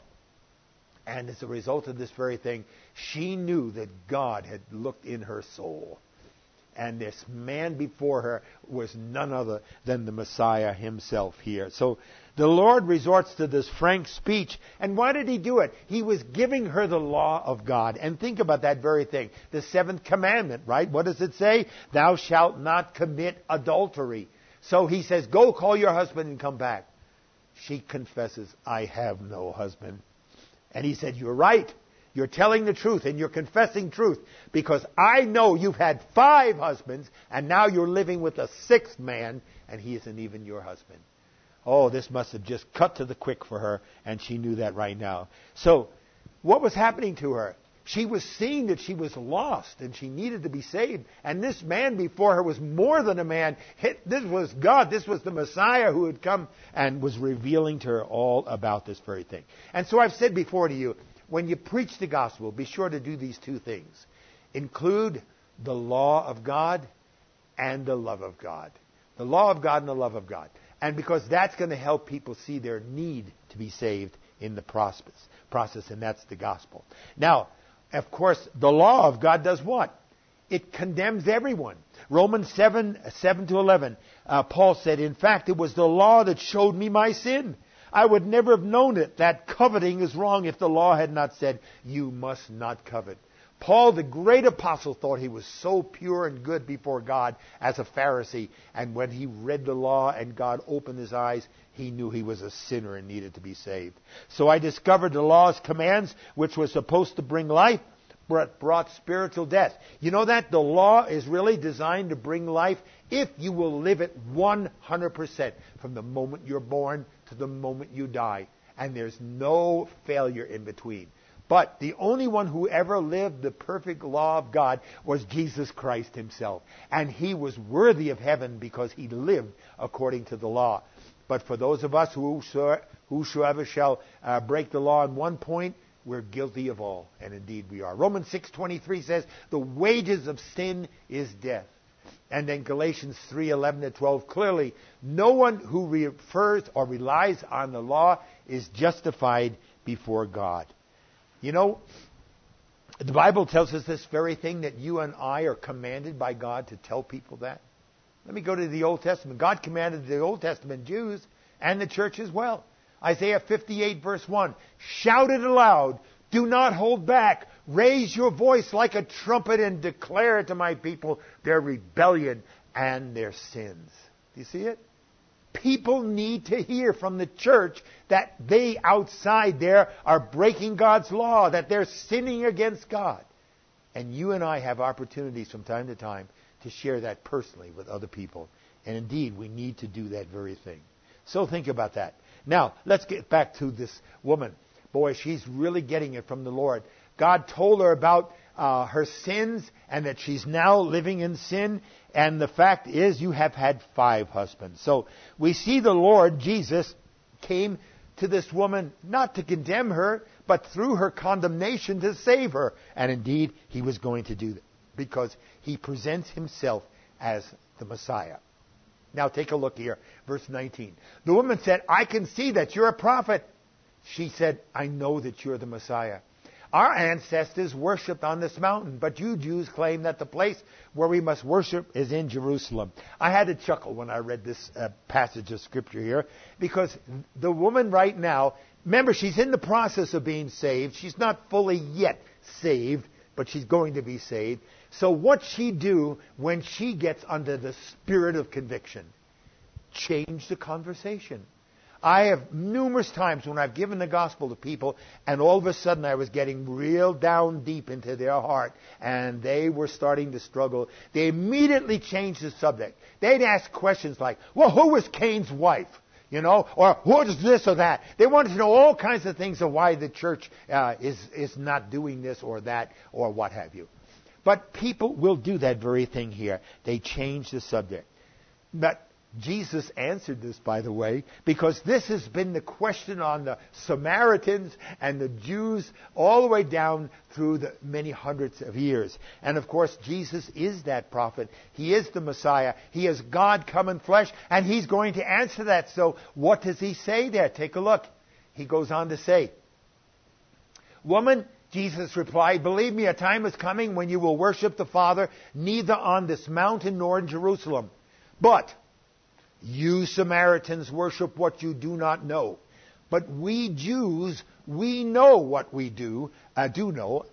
And as a result of this very thing, she knew that God had looked in her soul. And this man before her was none other than the Messiah himself here. So the Lord resorts to this frank speech. And why did he do it? He was giving her the law of God. And think about that very thing. The 7th commandment, right? What does it say? Thou shalt not commit adultery. So he says, go call your husband and come back. She confesses, I have no husband. And he said, you're right. You're telling the truth and you're confessing truth, because I know you've had 5 husbands and now you're living with a 6th man and he isn't even your husband. Oh, this must have just cut to the quick for her, and she knew that right now. So what was happening to her? She was seeing that she was lost and she needed to be saved. And this man before her was more than a man. This was God. This was the Messiah who had come and was revealing to her all about this very thing. And so I've said before to you, when you preach the gospel, be sure to do these 2 things. Include the law of God and the love of God. The law of God and the love of God. And because that's going to help people see their need to be saved in the process, and that's the gospel. Now, of course, the law of God does what? It condemns everyone. Romans 7-11, Paul said, in fact, it was the law that showed me my sin. I would never have known it, that coveting is wrong, if the law had not said, you must not covet. Paul, the great apostle, thought he was so pure and good before God as a Pharisee. And when he read the law and God opened his eyes, he knew he was a sinner and needed to be saved. So I discovered the law's commands, which were supposed to bring life, but brought spiritual death. You know that? The law is really designed to bring life if you will live it 100% from the moment you're born to the moment you die. And there's no failure in between. But the only one who ever lived the perfect law of God was Jesus Christ himself. And he was worthy of heaven because he lived according to the law. But for those of us whosoever shall break the law in one point, we're guilty of all. And indeed we are. Romans 6:23 says, the wages of sin is death. And then Galatians 3:11-12, clearly, no one who refers or relies on the law is justified before God. You know, the Bible tells us this very thing, that you and I are commanded by God to tell people that. Let me go to the Old Testament. God commanded the Old Testament Jews and the church as well. Isaiah 58:1, shout it aloud, do not hold back, raise your voice like a trumpet and declare to my people their rebellion and their sins. Do you see it? People need to hear from the church that they outside there are breaking God's law, that they're sinning against God. And you and I have opportunities from time to time to share that personally with other people. And indeed, we need to do that very thing. So think about that. Now, let's get back to this woman. Boy, she's really getting it from the Lord. God told her about her sins and that she's now living in sin. And the fact is, you have had 5 husbands. So we see the Lord Jesus came to this woman not to condemn her, but through her condemnation to save her. And indeed, he was going to do that because he presents himself as the Messiah. Now take a look here, verse 19. The woman said, I can see that you're a prophet. She said, I know that you're the Messiah. Our ancestors worshipped on this mountain, but you Jews claim that the place where we must worship is in Jerusalem. I had to chuckle when I read this passage of Scripture here, because the woman right now, remember, she's in the process of being saved. She's not fully yet saved, but she's going to be saved. So what's she do when she gets under the spirit of conviction? Change the conversation. I have numerous times when I've given the gospel to people, and all of a sudden I was getting real down deep into their heart, and they were starting to struggle. They immediately changed the subject. They'd ask questions like, well, who was Cain's wife? You know, or what is this or that? They wanted to know all kinds of things of why the church is not doing this or that or what have you. But people will do that very thing here. They change the subject. But Jesus answered this, by the way, because this has been the question on the Samaritans and the Jews all the way down through the many hundreds of years. And of course, Jesus is that prophet. He is the Messiah. He is God come in flesh, and He's going to answer that. So what does He say there? Take a look. He goes on to say, "Woman," Jesus replied, "believe me, a time is coming when you will worship the Father neither on this mountain nor in Jerusalem. But you Samaritans worship what you do not know. But we Jews, we know what we do know,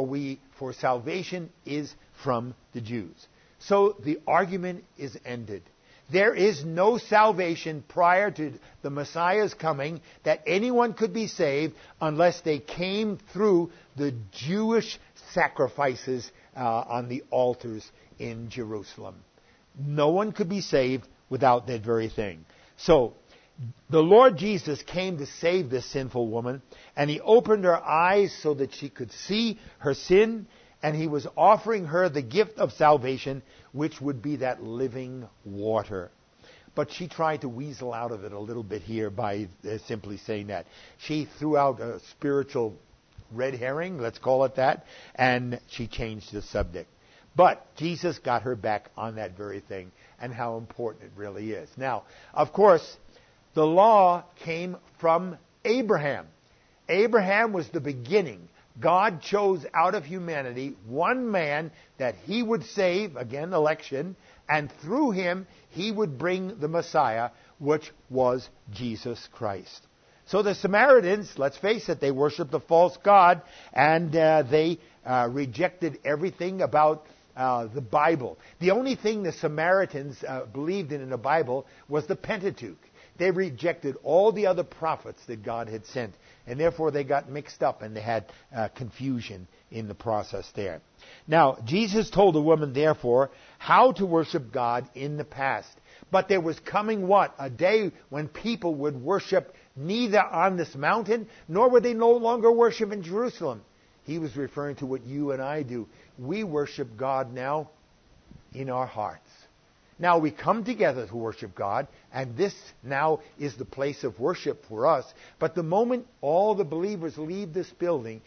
for salvation is from the Jews." So the argument is ended. There is no salvation prior to the Messiah's coming that anyone could be saved unless they came through the Jewish sacrifices on the altars in Jerusalem. No one could be saved without that very thing. So, the Lord Jesus came to save this sinful woman, and He opened her eyes so that she could see her sin, and He was offering her the gift of salvation, which would be that living water. But she tried to weasel out of it a little bit here by simply saying that. She threw out a spiritual red herring, let's call it that, and she changed the subject. But Jesus got her back on that very thing, and how important it really is. Now, of course, the law came from Abraham. Abraham was the beginning. God chose out of humanity one man that He would save, again, election, and through him He would bring the Messiah, which was Jesus Christ. So the Samaritans, let's face it, they worshiped a false god, and they rejected everything about the Bible. The only thing the Samaritans believed in the Bible was the Pentateuch. They rejected all the other prophets that God had sent, and therefore they got mixed up and they had confusion in the process there. Now, Jesus told the woman, therefore, how to worship God in the past. But there was coming what? A day when people would worship neither on this mountain, nor would they no longer worship in Jerusalem. He was referring to what you and I do. We worship God now in our hearts. Now we come together to worship God, and this now is the place of worship for us. But the moment all the believers leave this building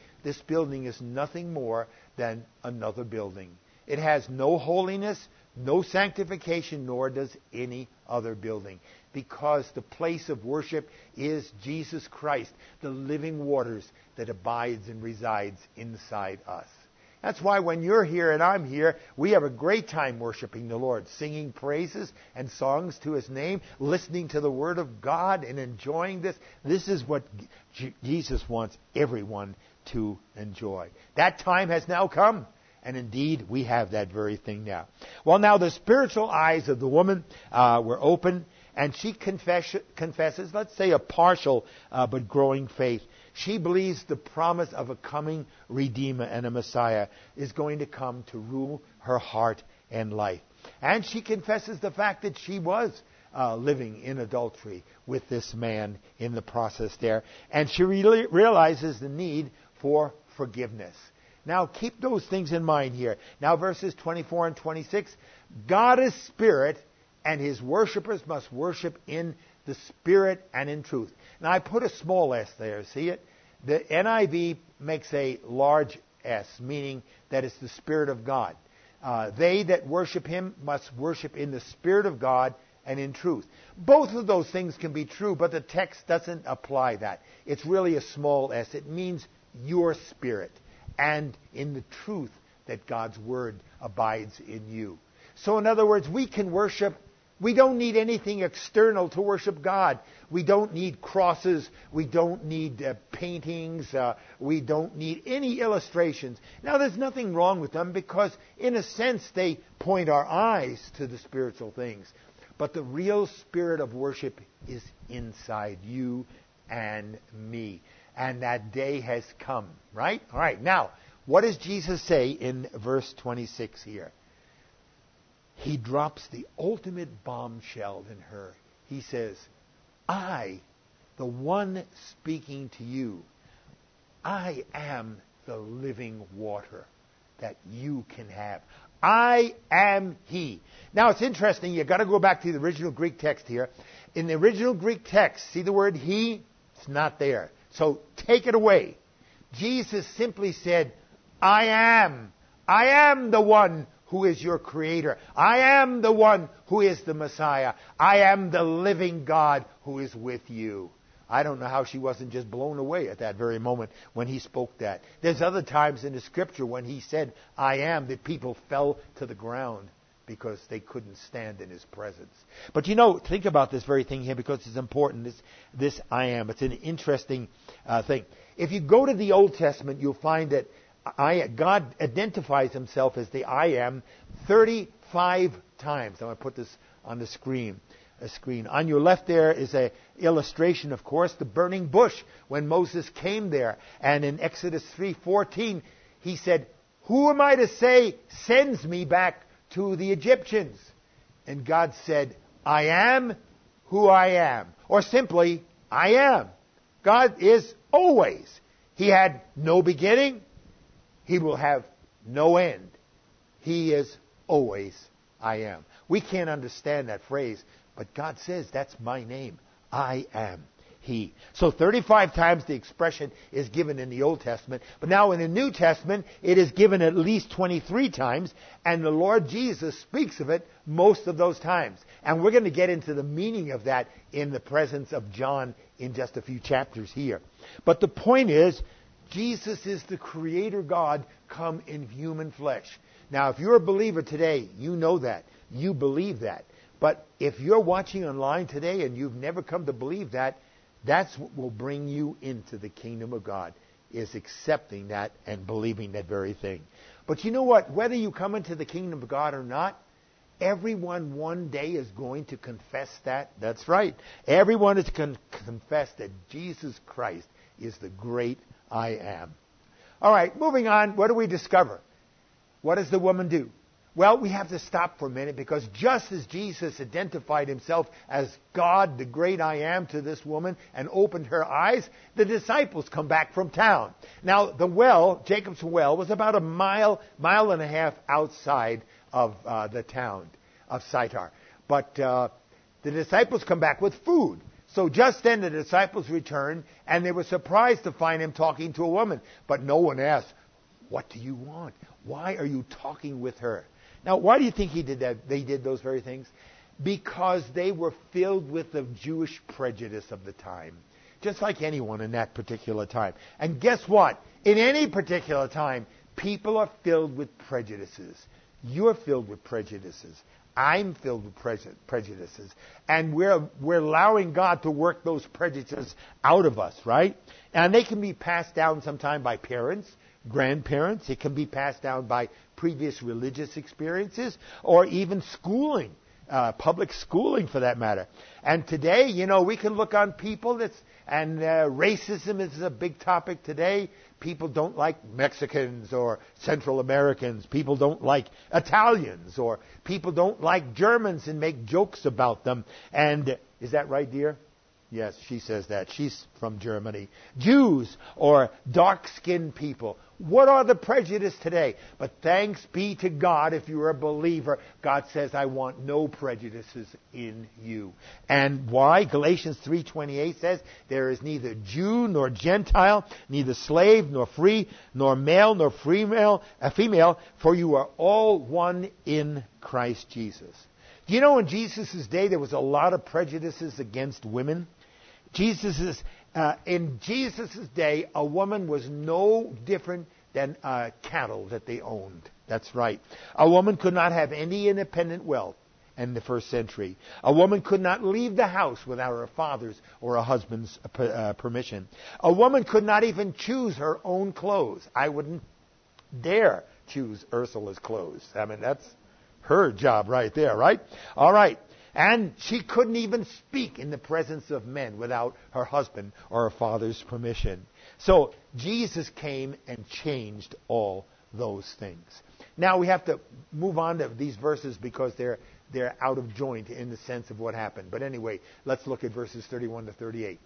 is nothing more than another building. It has no holiness, no sanctification, nor does any other building. Because the place of worship is Jesus Christ, the living waters that abides and resides inside us. That's why when you're here and I'm here, we have a great time worshiping the Lord, singing praises and songs to His name, listening to the Word of God and enjoying this. This is what Jesus wants everyone to enjoy. That time has now come, and indeed we have that very thing now. Well, now the spiritual eyes of the woman were open, and she confesses, let's say, a partial but growing faith. She believes the promise of a coming Redeemer and a Messiah is going to come to rule her heart and life. And she confesses the fact that she was living in adultery with this man in the process there. And she realizes the need for forgiveness. Now, keep those things in mind here. Now, verses 24 and 26. God is spirit, and His worshipers must worship in the Spirit and in truth. Now, I put a small s there, see it? The NIV makes a large S, meaning that it's the Spirit of God. They that worship Him must worship in the Spirit of God and in truth. Both of those things can be true, but the text doesn't apply that. It's really a small s. It means your spirit and in the truth that God's Word abides in you. So in other words, we can worship. We don't need anything external to worship God. We don't need crosses. We don't need paintings. We don't need any illustrations. Now, there's nothing wrong with them because, in a sense, they point our eyes to the spiritual things. But the real spirit of worship is inside you and me. And that day has come, right? All right, now, what does Jesus say in verse 26 here? He drops the ultimate bombshell in her. He says, I, the one speaking to you, I am the living water. that you can have. I am He. Now it's interesting, you've got to go back to the original Greek text here. In the original Greek text, see the word He? It's not there. So take it away. Jesus simply said, I am. I am the one who is your creator. I am the one who is the Messiah. I am the living God who is with you. I don't know how she wasn't just blown away at that very moment when he spoke that. There's other times in the scripture when he said, I am, that people fell to the ground because they couldn't stand in his presence. But think about this very thing here because it's important. This I am. It's an interesting thing. If you go to the Old Testament, you'll find that God identifies himself as the I am 35 times. I'm going to put this on the screen. On your left there is an illustration, of course, the burning bush when Moses came there. And in Exodus 3:14, he said, who am I to say sends me back to the Egyptians? And God said, I am who I am. Or simply, I am. God is always. He had no beginning. He will have no end. He is always I am. We can't understand that phrase, but God says, that's my name. I am He. So 35 times the expression is given in the Old Testament, but now in the New Testament, it is given at least 23 times, and the Lord Jesus speaks of it most of those times. And we're going to get into the meaning of that in the presence of John in just a few chapters here. But the point is, Jesus is the Creator God come in human flesh. Now, if you're a believer today, you know that. You believe that. But if you're watching online today and you've never come to believe that, that's what will bring you into the kingdom of God, is accepting that and believing that very thing. But you know what? Whether you come into the kingdom of God or not, everyone one day is going to confess that. That's right. Everyone is going to confess that Jesus Christ is the great I am. All right, moving on. What do we discover? What does the woman do? Well, we have to stop for a minute because just as Jesus identified himself as God, the great I am, to this woman and opened her eyes, the disciples come back from town. Now, the well, Jacob's well, was about a mile and a half outside of the town of Sychar. But the disciples come back with food. So just then the disciples returned, and they were surprised to find him talking to a woman. But no one asked, what do you want? Why are you talking with her? Now, why do you think he did that? They did those very things? Because they were filled with the Jewish prejudice of the time. Just like anyone in that particular time. And guess what? In any particular time, people are filled with prejudices. You're filled with prejudices. I'm filled with prejudices. And we're allowing God to work those prejudices out of us, right? And they can be passed down sometime by parents, grandparents. It can be passed down by previous religious experiences or even schooling, public schooling for that matter. And today, we can look on people and racism is a big topic today. People don't like Mexicans or Central Americans. People don't like Italians, or people don't like Germans and make jokes about them. And is that right, dear? Yes, she says that. She's from Germany. Jews or dark-skinned people. What are the prejudice today? But thanks be to God, if you're a believer, God says, I want no prejudices in you. And why? Galatians 3:28 says, there is neither Jew nor Gentile, neither slave nor free, nor male nor female, for you are all one in Christ Jesus. Do you know in Jesus' day there was a lot of prejudices against women? In Jesus' day, a woman was no different than cattle that they owned. That's right. A woman could not have any independent wealth in the first century. A woman could not leave the house without her father's or her husband's permission. A woman could not even choose her own clothes. I wouldn't dare choose Ursula's clothes. I mean, that's her job right there, right? All right. And she couldn't even speak in the presence of men without her husband or her father's permission. So Jesus came and changed all those things. Now we have to move on to these verses because they're out of joint in the sense of what happened. But anyway, let's look at verses 31 to 38.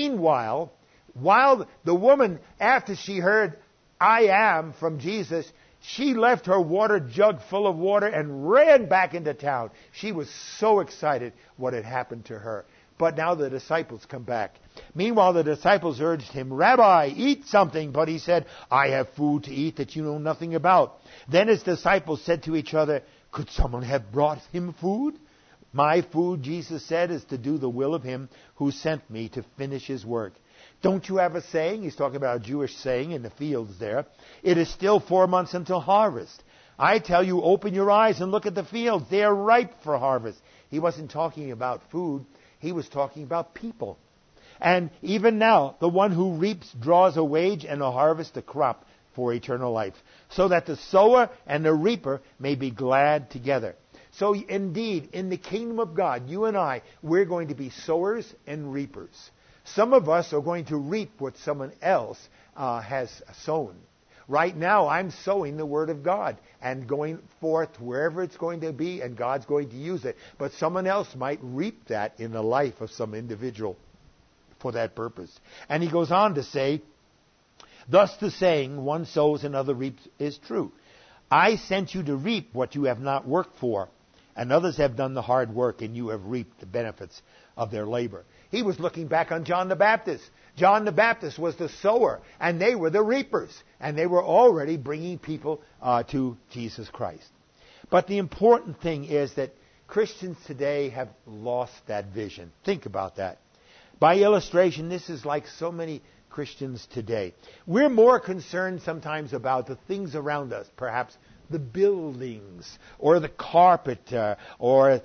Meanwhile, while the woman, after she heard I am from Jesus, She left her water jug full of water and ran back into town. She was so excited what had happened to her. But now the disciples come back. Meanwhile, the disciples urged him, "Rabbi, eat something." But he said, "I have food to eat that you know nothing about." Then his disciples said to each other, "Could someone have brought him food?" "My food," Jesus said, "is to do the will of him who sent me to finish his work." Don't you have a saying? He's talking about a Jewish saying in the fields there. "It is still 4 months until harvest. I tell you, open your eyes and look at the fields. They are ripe for harvest." He wasn't talking about food. He was talking about people. "And even now, the one who reaps draws a wage and a harvest, a crop for eternal life, so that the sower and the reaper may be glad together." So indeed, in the kingdom of God, you and I, we're going to be sowers and reapers. Some of us are going to reap what someone else has sown. Right now, I'm sowing the Word of God and going forth wherever it's going to be, and God's going to use it. But someone else might reap that in the life of some individual for that purpose. And he goes on to say, "Thus the saying, one sows, another reaps, is true. I sent you to reap what you have not worked for, and others have done the hard work, and you have reaped the benefits of their labor." He was looking back on John the Baptist. John the Baptist was the sower, and they were the reapers. And they were already bringing people to Jesus Christ. But the important thing is that Christians today have lost that vision. Think about that. By illustration, this is like so many Christians today. We're more concerned sometimes about the things around us, perhaps the buildings, or the carpet, or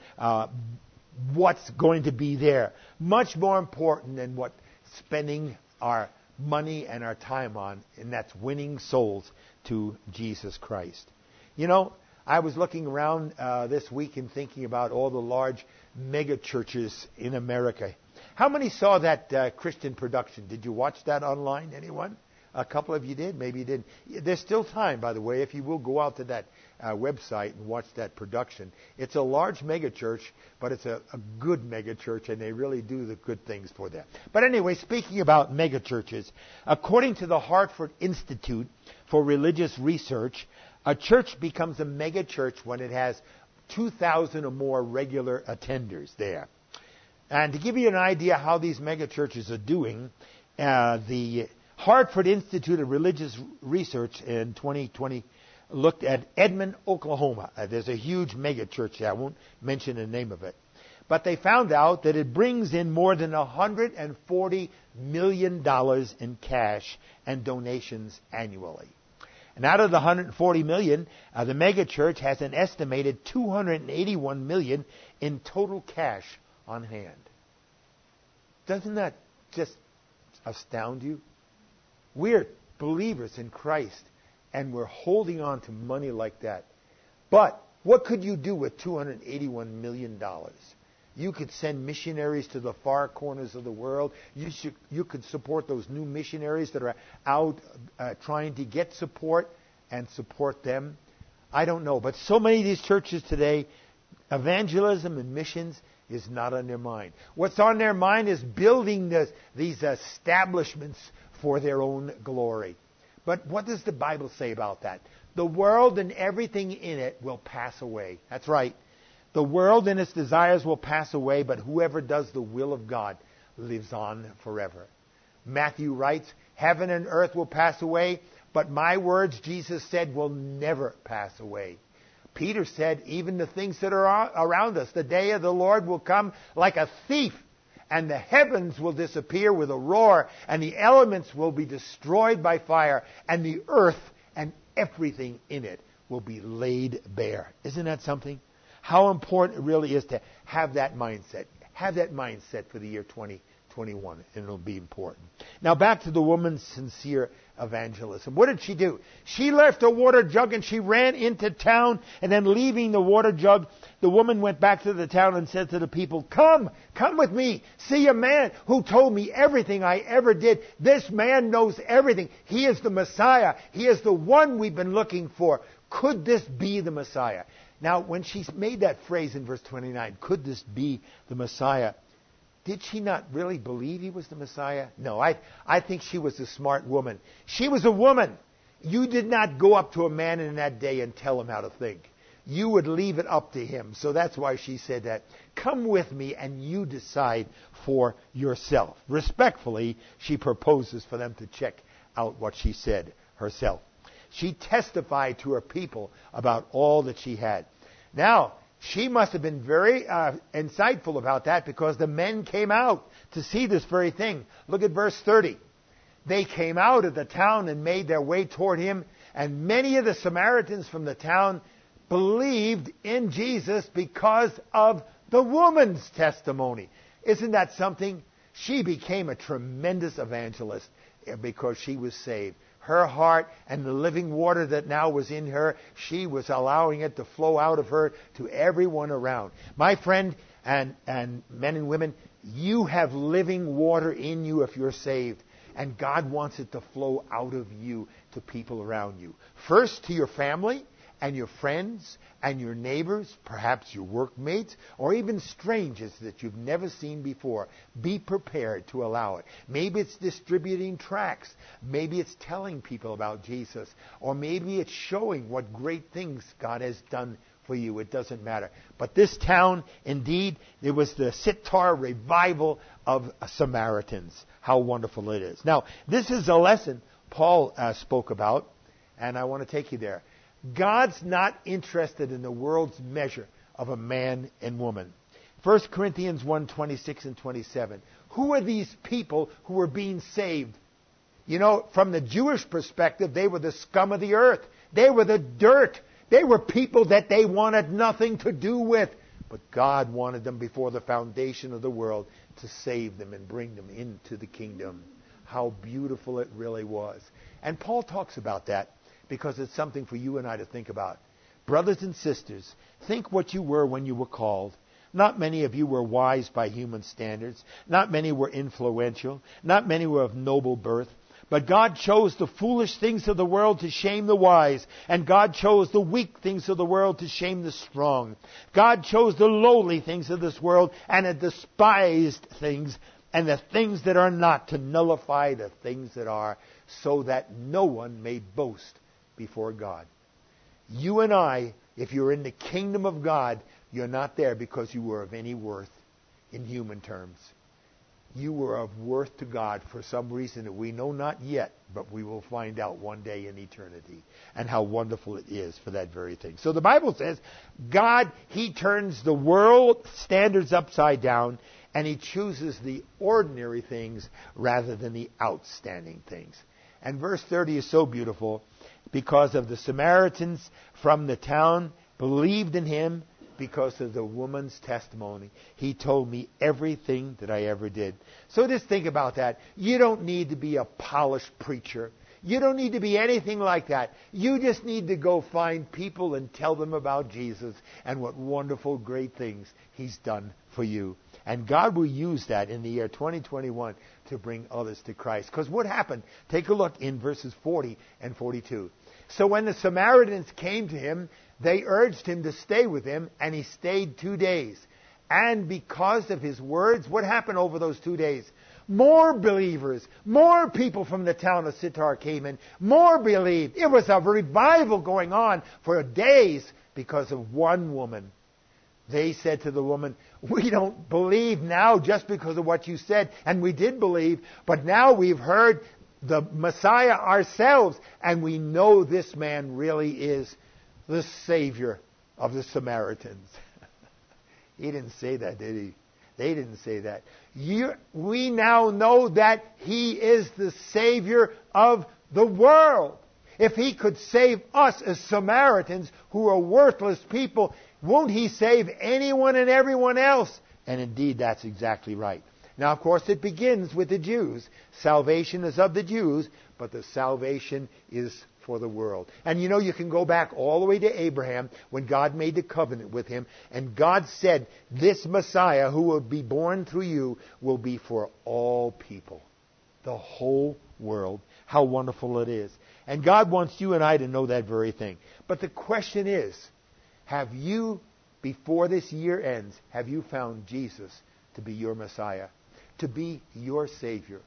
what's going to be there. Much more important than what spending our money and our time on, and that's winning souls to Jesus Christ. You know, I was looking around this week and thinking about all the large mega churches in America. How many saw that Christian production? Did you watch that online? Anyone? A couple of you did. Maybe you didn't. There's still time, by the way, if you will go out to that website and watch that production. It's a large mega church, but it's a good mega church, and they really do the good things for that. But anyway, speaking about mega churches, according to the Hartford Institute for Religious Research, a church becomes a mega church when it has 2,000 or more regular attenders there. And to give you an idea how these mega churches are doing, the Hartford Institute of Religious Research in 2020 looked at Edmond, Oklahoma. There's a huge mega church there. I won't mention the name of it. But they found out that it brings in more than $140 million in cash and donations annually. And out of the $140 million, the mega church has an estimated $281 million in total cash on hand. Doesn't that just astound you? We're believers in Christ, and we're holding on to money like that. But what could you do with $281 million? You could send missionaries to the far corners of the world. You could support those new missionaries that are out trying to get support and support them. I don't know. But so many of these churches today, evangelism and missions is not on their mind. What's on their mind is building these establishments for their own glory. But what does the Bible say about that? The world and everything in it will pass away. That's right. The world and its desires will pass away, but whoever does the will of God lives on forever. Matthew writes, "Heaven and earth will pass away, but my words," Jesus said, "will never pass away." Peter said, "Even the things that are around us, the day of the Lord will come like a thief, and the heavens will disappear with a roar, and the elements will be destroyed by fire, and the earth and everything in it will be laid bare." Isn't that something? How important it really is to have that mindset. Have that mindset for the year 2021, and it'll be important. Now back to the woman's sincere evangelism. What did she do? She left a water jug and she ran into town, and then leaving the water jug, the woman went back to the town and said to the people, come with me. See a man who told me everything I ever did. This man knows everything. He is the Messiah. He is the one we've been looking for. Could this be the Messiah? Now, when she made that phrase in verse 29, could this be the Messiah? Did she not really believe he was the Messiah? No, I think she was a smart woman. She was a woman. You did not go up to a man in that day and tell him how to think. You would leave it up to him. So that's why she said that. Come with me and you decide for yourself. Respectfully, she proposes for them to check out what she said herself. She testified to her people about all that she had. Now, she must have been very insightful about that, because the men came out to see this very thing. Look at verse 30. They came out of the town and made their way toward him, and many of the Samaritans from the town believed in Jesus because of the woman's testimony. Isn't that something? She became a tremendous evangelist because she was saved. Her heart and the living water that now was in her, she was allowing it to flow out of her to everyone around. My friend and men and women, you have living water in you if you're saved. And God wants it to flow out of you to people around you. First to your family and your friends and your neighbors, perhaps your workmates, or even strangers that you've never seen before. Be prepared to allow it. Maybe it's distributing tracts. Maybe it's telling people about Jesus. Or maybe it's showing what great things God has done for you. It doesn't matter. But this town, indeed, it was the Sitar revival of Samaritans. How wonderful it is. Now, this is a lesson Paul spoke about, and I want to take you there. God's not interested in the world's measure of a man and woman. 1 Corinthians 1:26 and 27. Who are these people who were being saved? You know, from the Jewish perspective, they were the scum of the earth. They were the dirt. They were people that they wanted nothing to do with. But God wanted them before the foundation of the world to save them and bring them into the kingdom. How beautiful it really was. And Paul talks about that because it's something for you and I to think about. Brothers and sisters, think what you were when you were called. Not many of you were wise by human standards. Not many were influential. Not many were of noble birth. But God chose the foolish things of the world to shame the wise. And God chose the weak things of the world to shame the strong. God chose the lowly things of this world and the despised things and the things that are not to nullify the things that are, so that no one may boast before God. You and I, if you're in the kingdom of God, you're not there because you were of any worth in human terms. You were of worth to God for some reason that we know not yet, but we will find out one day in eternity. And how wonderful it is for that very thing. So the Bible says, God, He turns the world standards upside down, and He chooses the ordinary things rather than the outstanding things. And verse 30 is so beautiful, because of the Samaritans from the town believed in Him because of the woman's testimony. He told me everything that I ever did. So just think about that. You don't need to be a polished preacher. You don't need to be anything like that. You just need to go find people and tell them about Jesus and what wonderful, great things He's done for you. And God will use that in the year 2021 to bring others to Christ. Because what happened? Take a look in verses 40 and 42. So when the Samaritans came to Him, they urged Him to stay with them, and He stayed 2 days. And because of His words, what happened over those 2 days? More believers, more people from the town of Sitar came in, more believed. It was a revival going on for days because of one woman. They said to the woman, we don't believe now just because of what you said. And we did believe, but now we've heard the Messiah ourselves, and we know this man really is the Savior of the Samaritans. He didn't say that, did he? They didn't say that. We now know that He is the Savior of the world. If He could save us as Samaritans, who are worthless people, won't He save anyone and everyone else? And indeed, that's exactly right. Now, of course, it begins with the Jews. Salvation is of the Jews, but the salvation is for the world. And you know, you can go back all the way to Abraham when God made the covenant with him. And God said, this Messiah who will be born through you will be for all people. The whole world. How wonderful it is. And God wants you and I to know that very thing. But the question is, have you, before this year ends, have you found Jesus to be your Messiah? To be your Savior?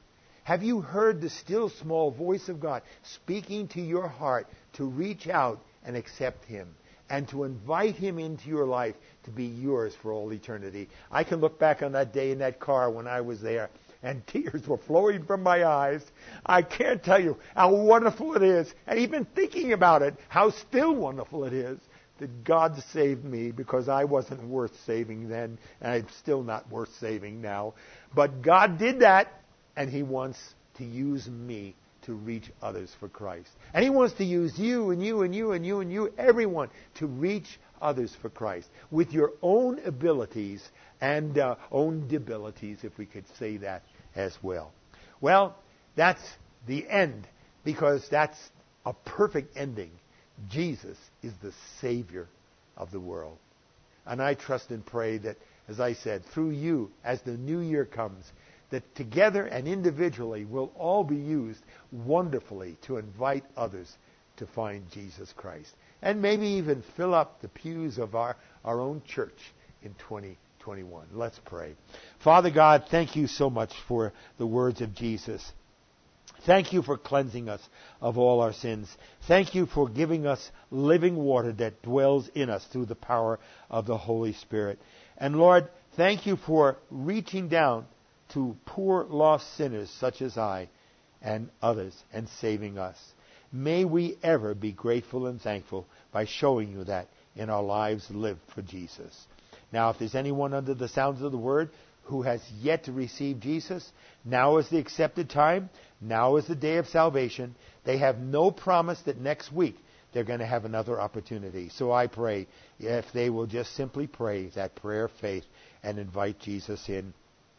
Have you heard the still small voice of God speaking to your heart to reach out and accept Him and to invite Him into your life to be yours for all eternity? I can look back on that day in that car when I was there, and tears were flowing from my eyes. I can't tell you how wonderful it is, and even thinking about it, how still wonderful it is that God saved me, because I wasn't worth saving then, and I'm still not worth saving now. But God did that, and He wants to use me to reach others for Christ. And He wants to use you and you and you and you and you, everyone, to reach others for Christ with your own abilities and own debilities, if we could say that as well. Well, that's the end, because that's a perfect ending. Jesus is the Savior of the world. And I trust and pray that, as I said, through you, as the new year comes, that together and individually we'll all be used wonderfully to invite others to find Jesus Christ. And maybe even fill up the pews of our own church in 2021. Let's pray. Father God, thank you so much for the words of Jesus. Thank you for cleansing us of all our sins. Thank you for giving us living water that dwells in us through the power of the Holy Spirit. And Lord, thank you for reaching down to poor lost sinners such as I and others and saving us. May we ever be grateful and thankful by showing you that in our lives lived for Jesus. Now, if there's anyone under the sounds of the word who has yet to receive Jesus, now is the accepted time. Now is the day of salvation. They have no promise that next week they're going to have another opportunity. So I pray if they will just simply pray that prayer of faith and invite Jesus in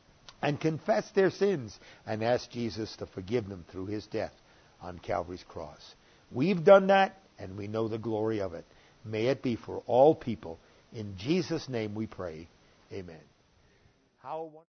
and confess their sins and ask Jesus to forgive them through His death on Calvary's cross. We've done that, and we know the glory of it. May it be for all people. In Jesus' name we pray. Amen. How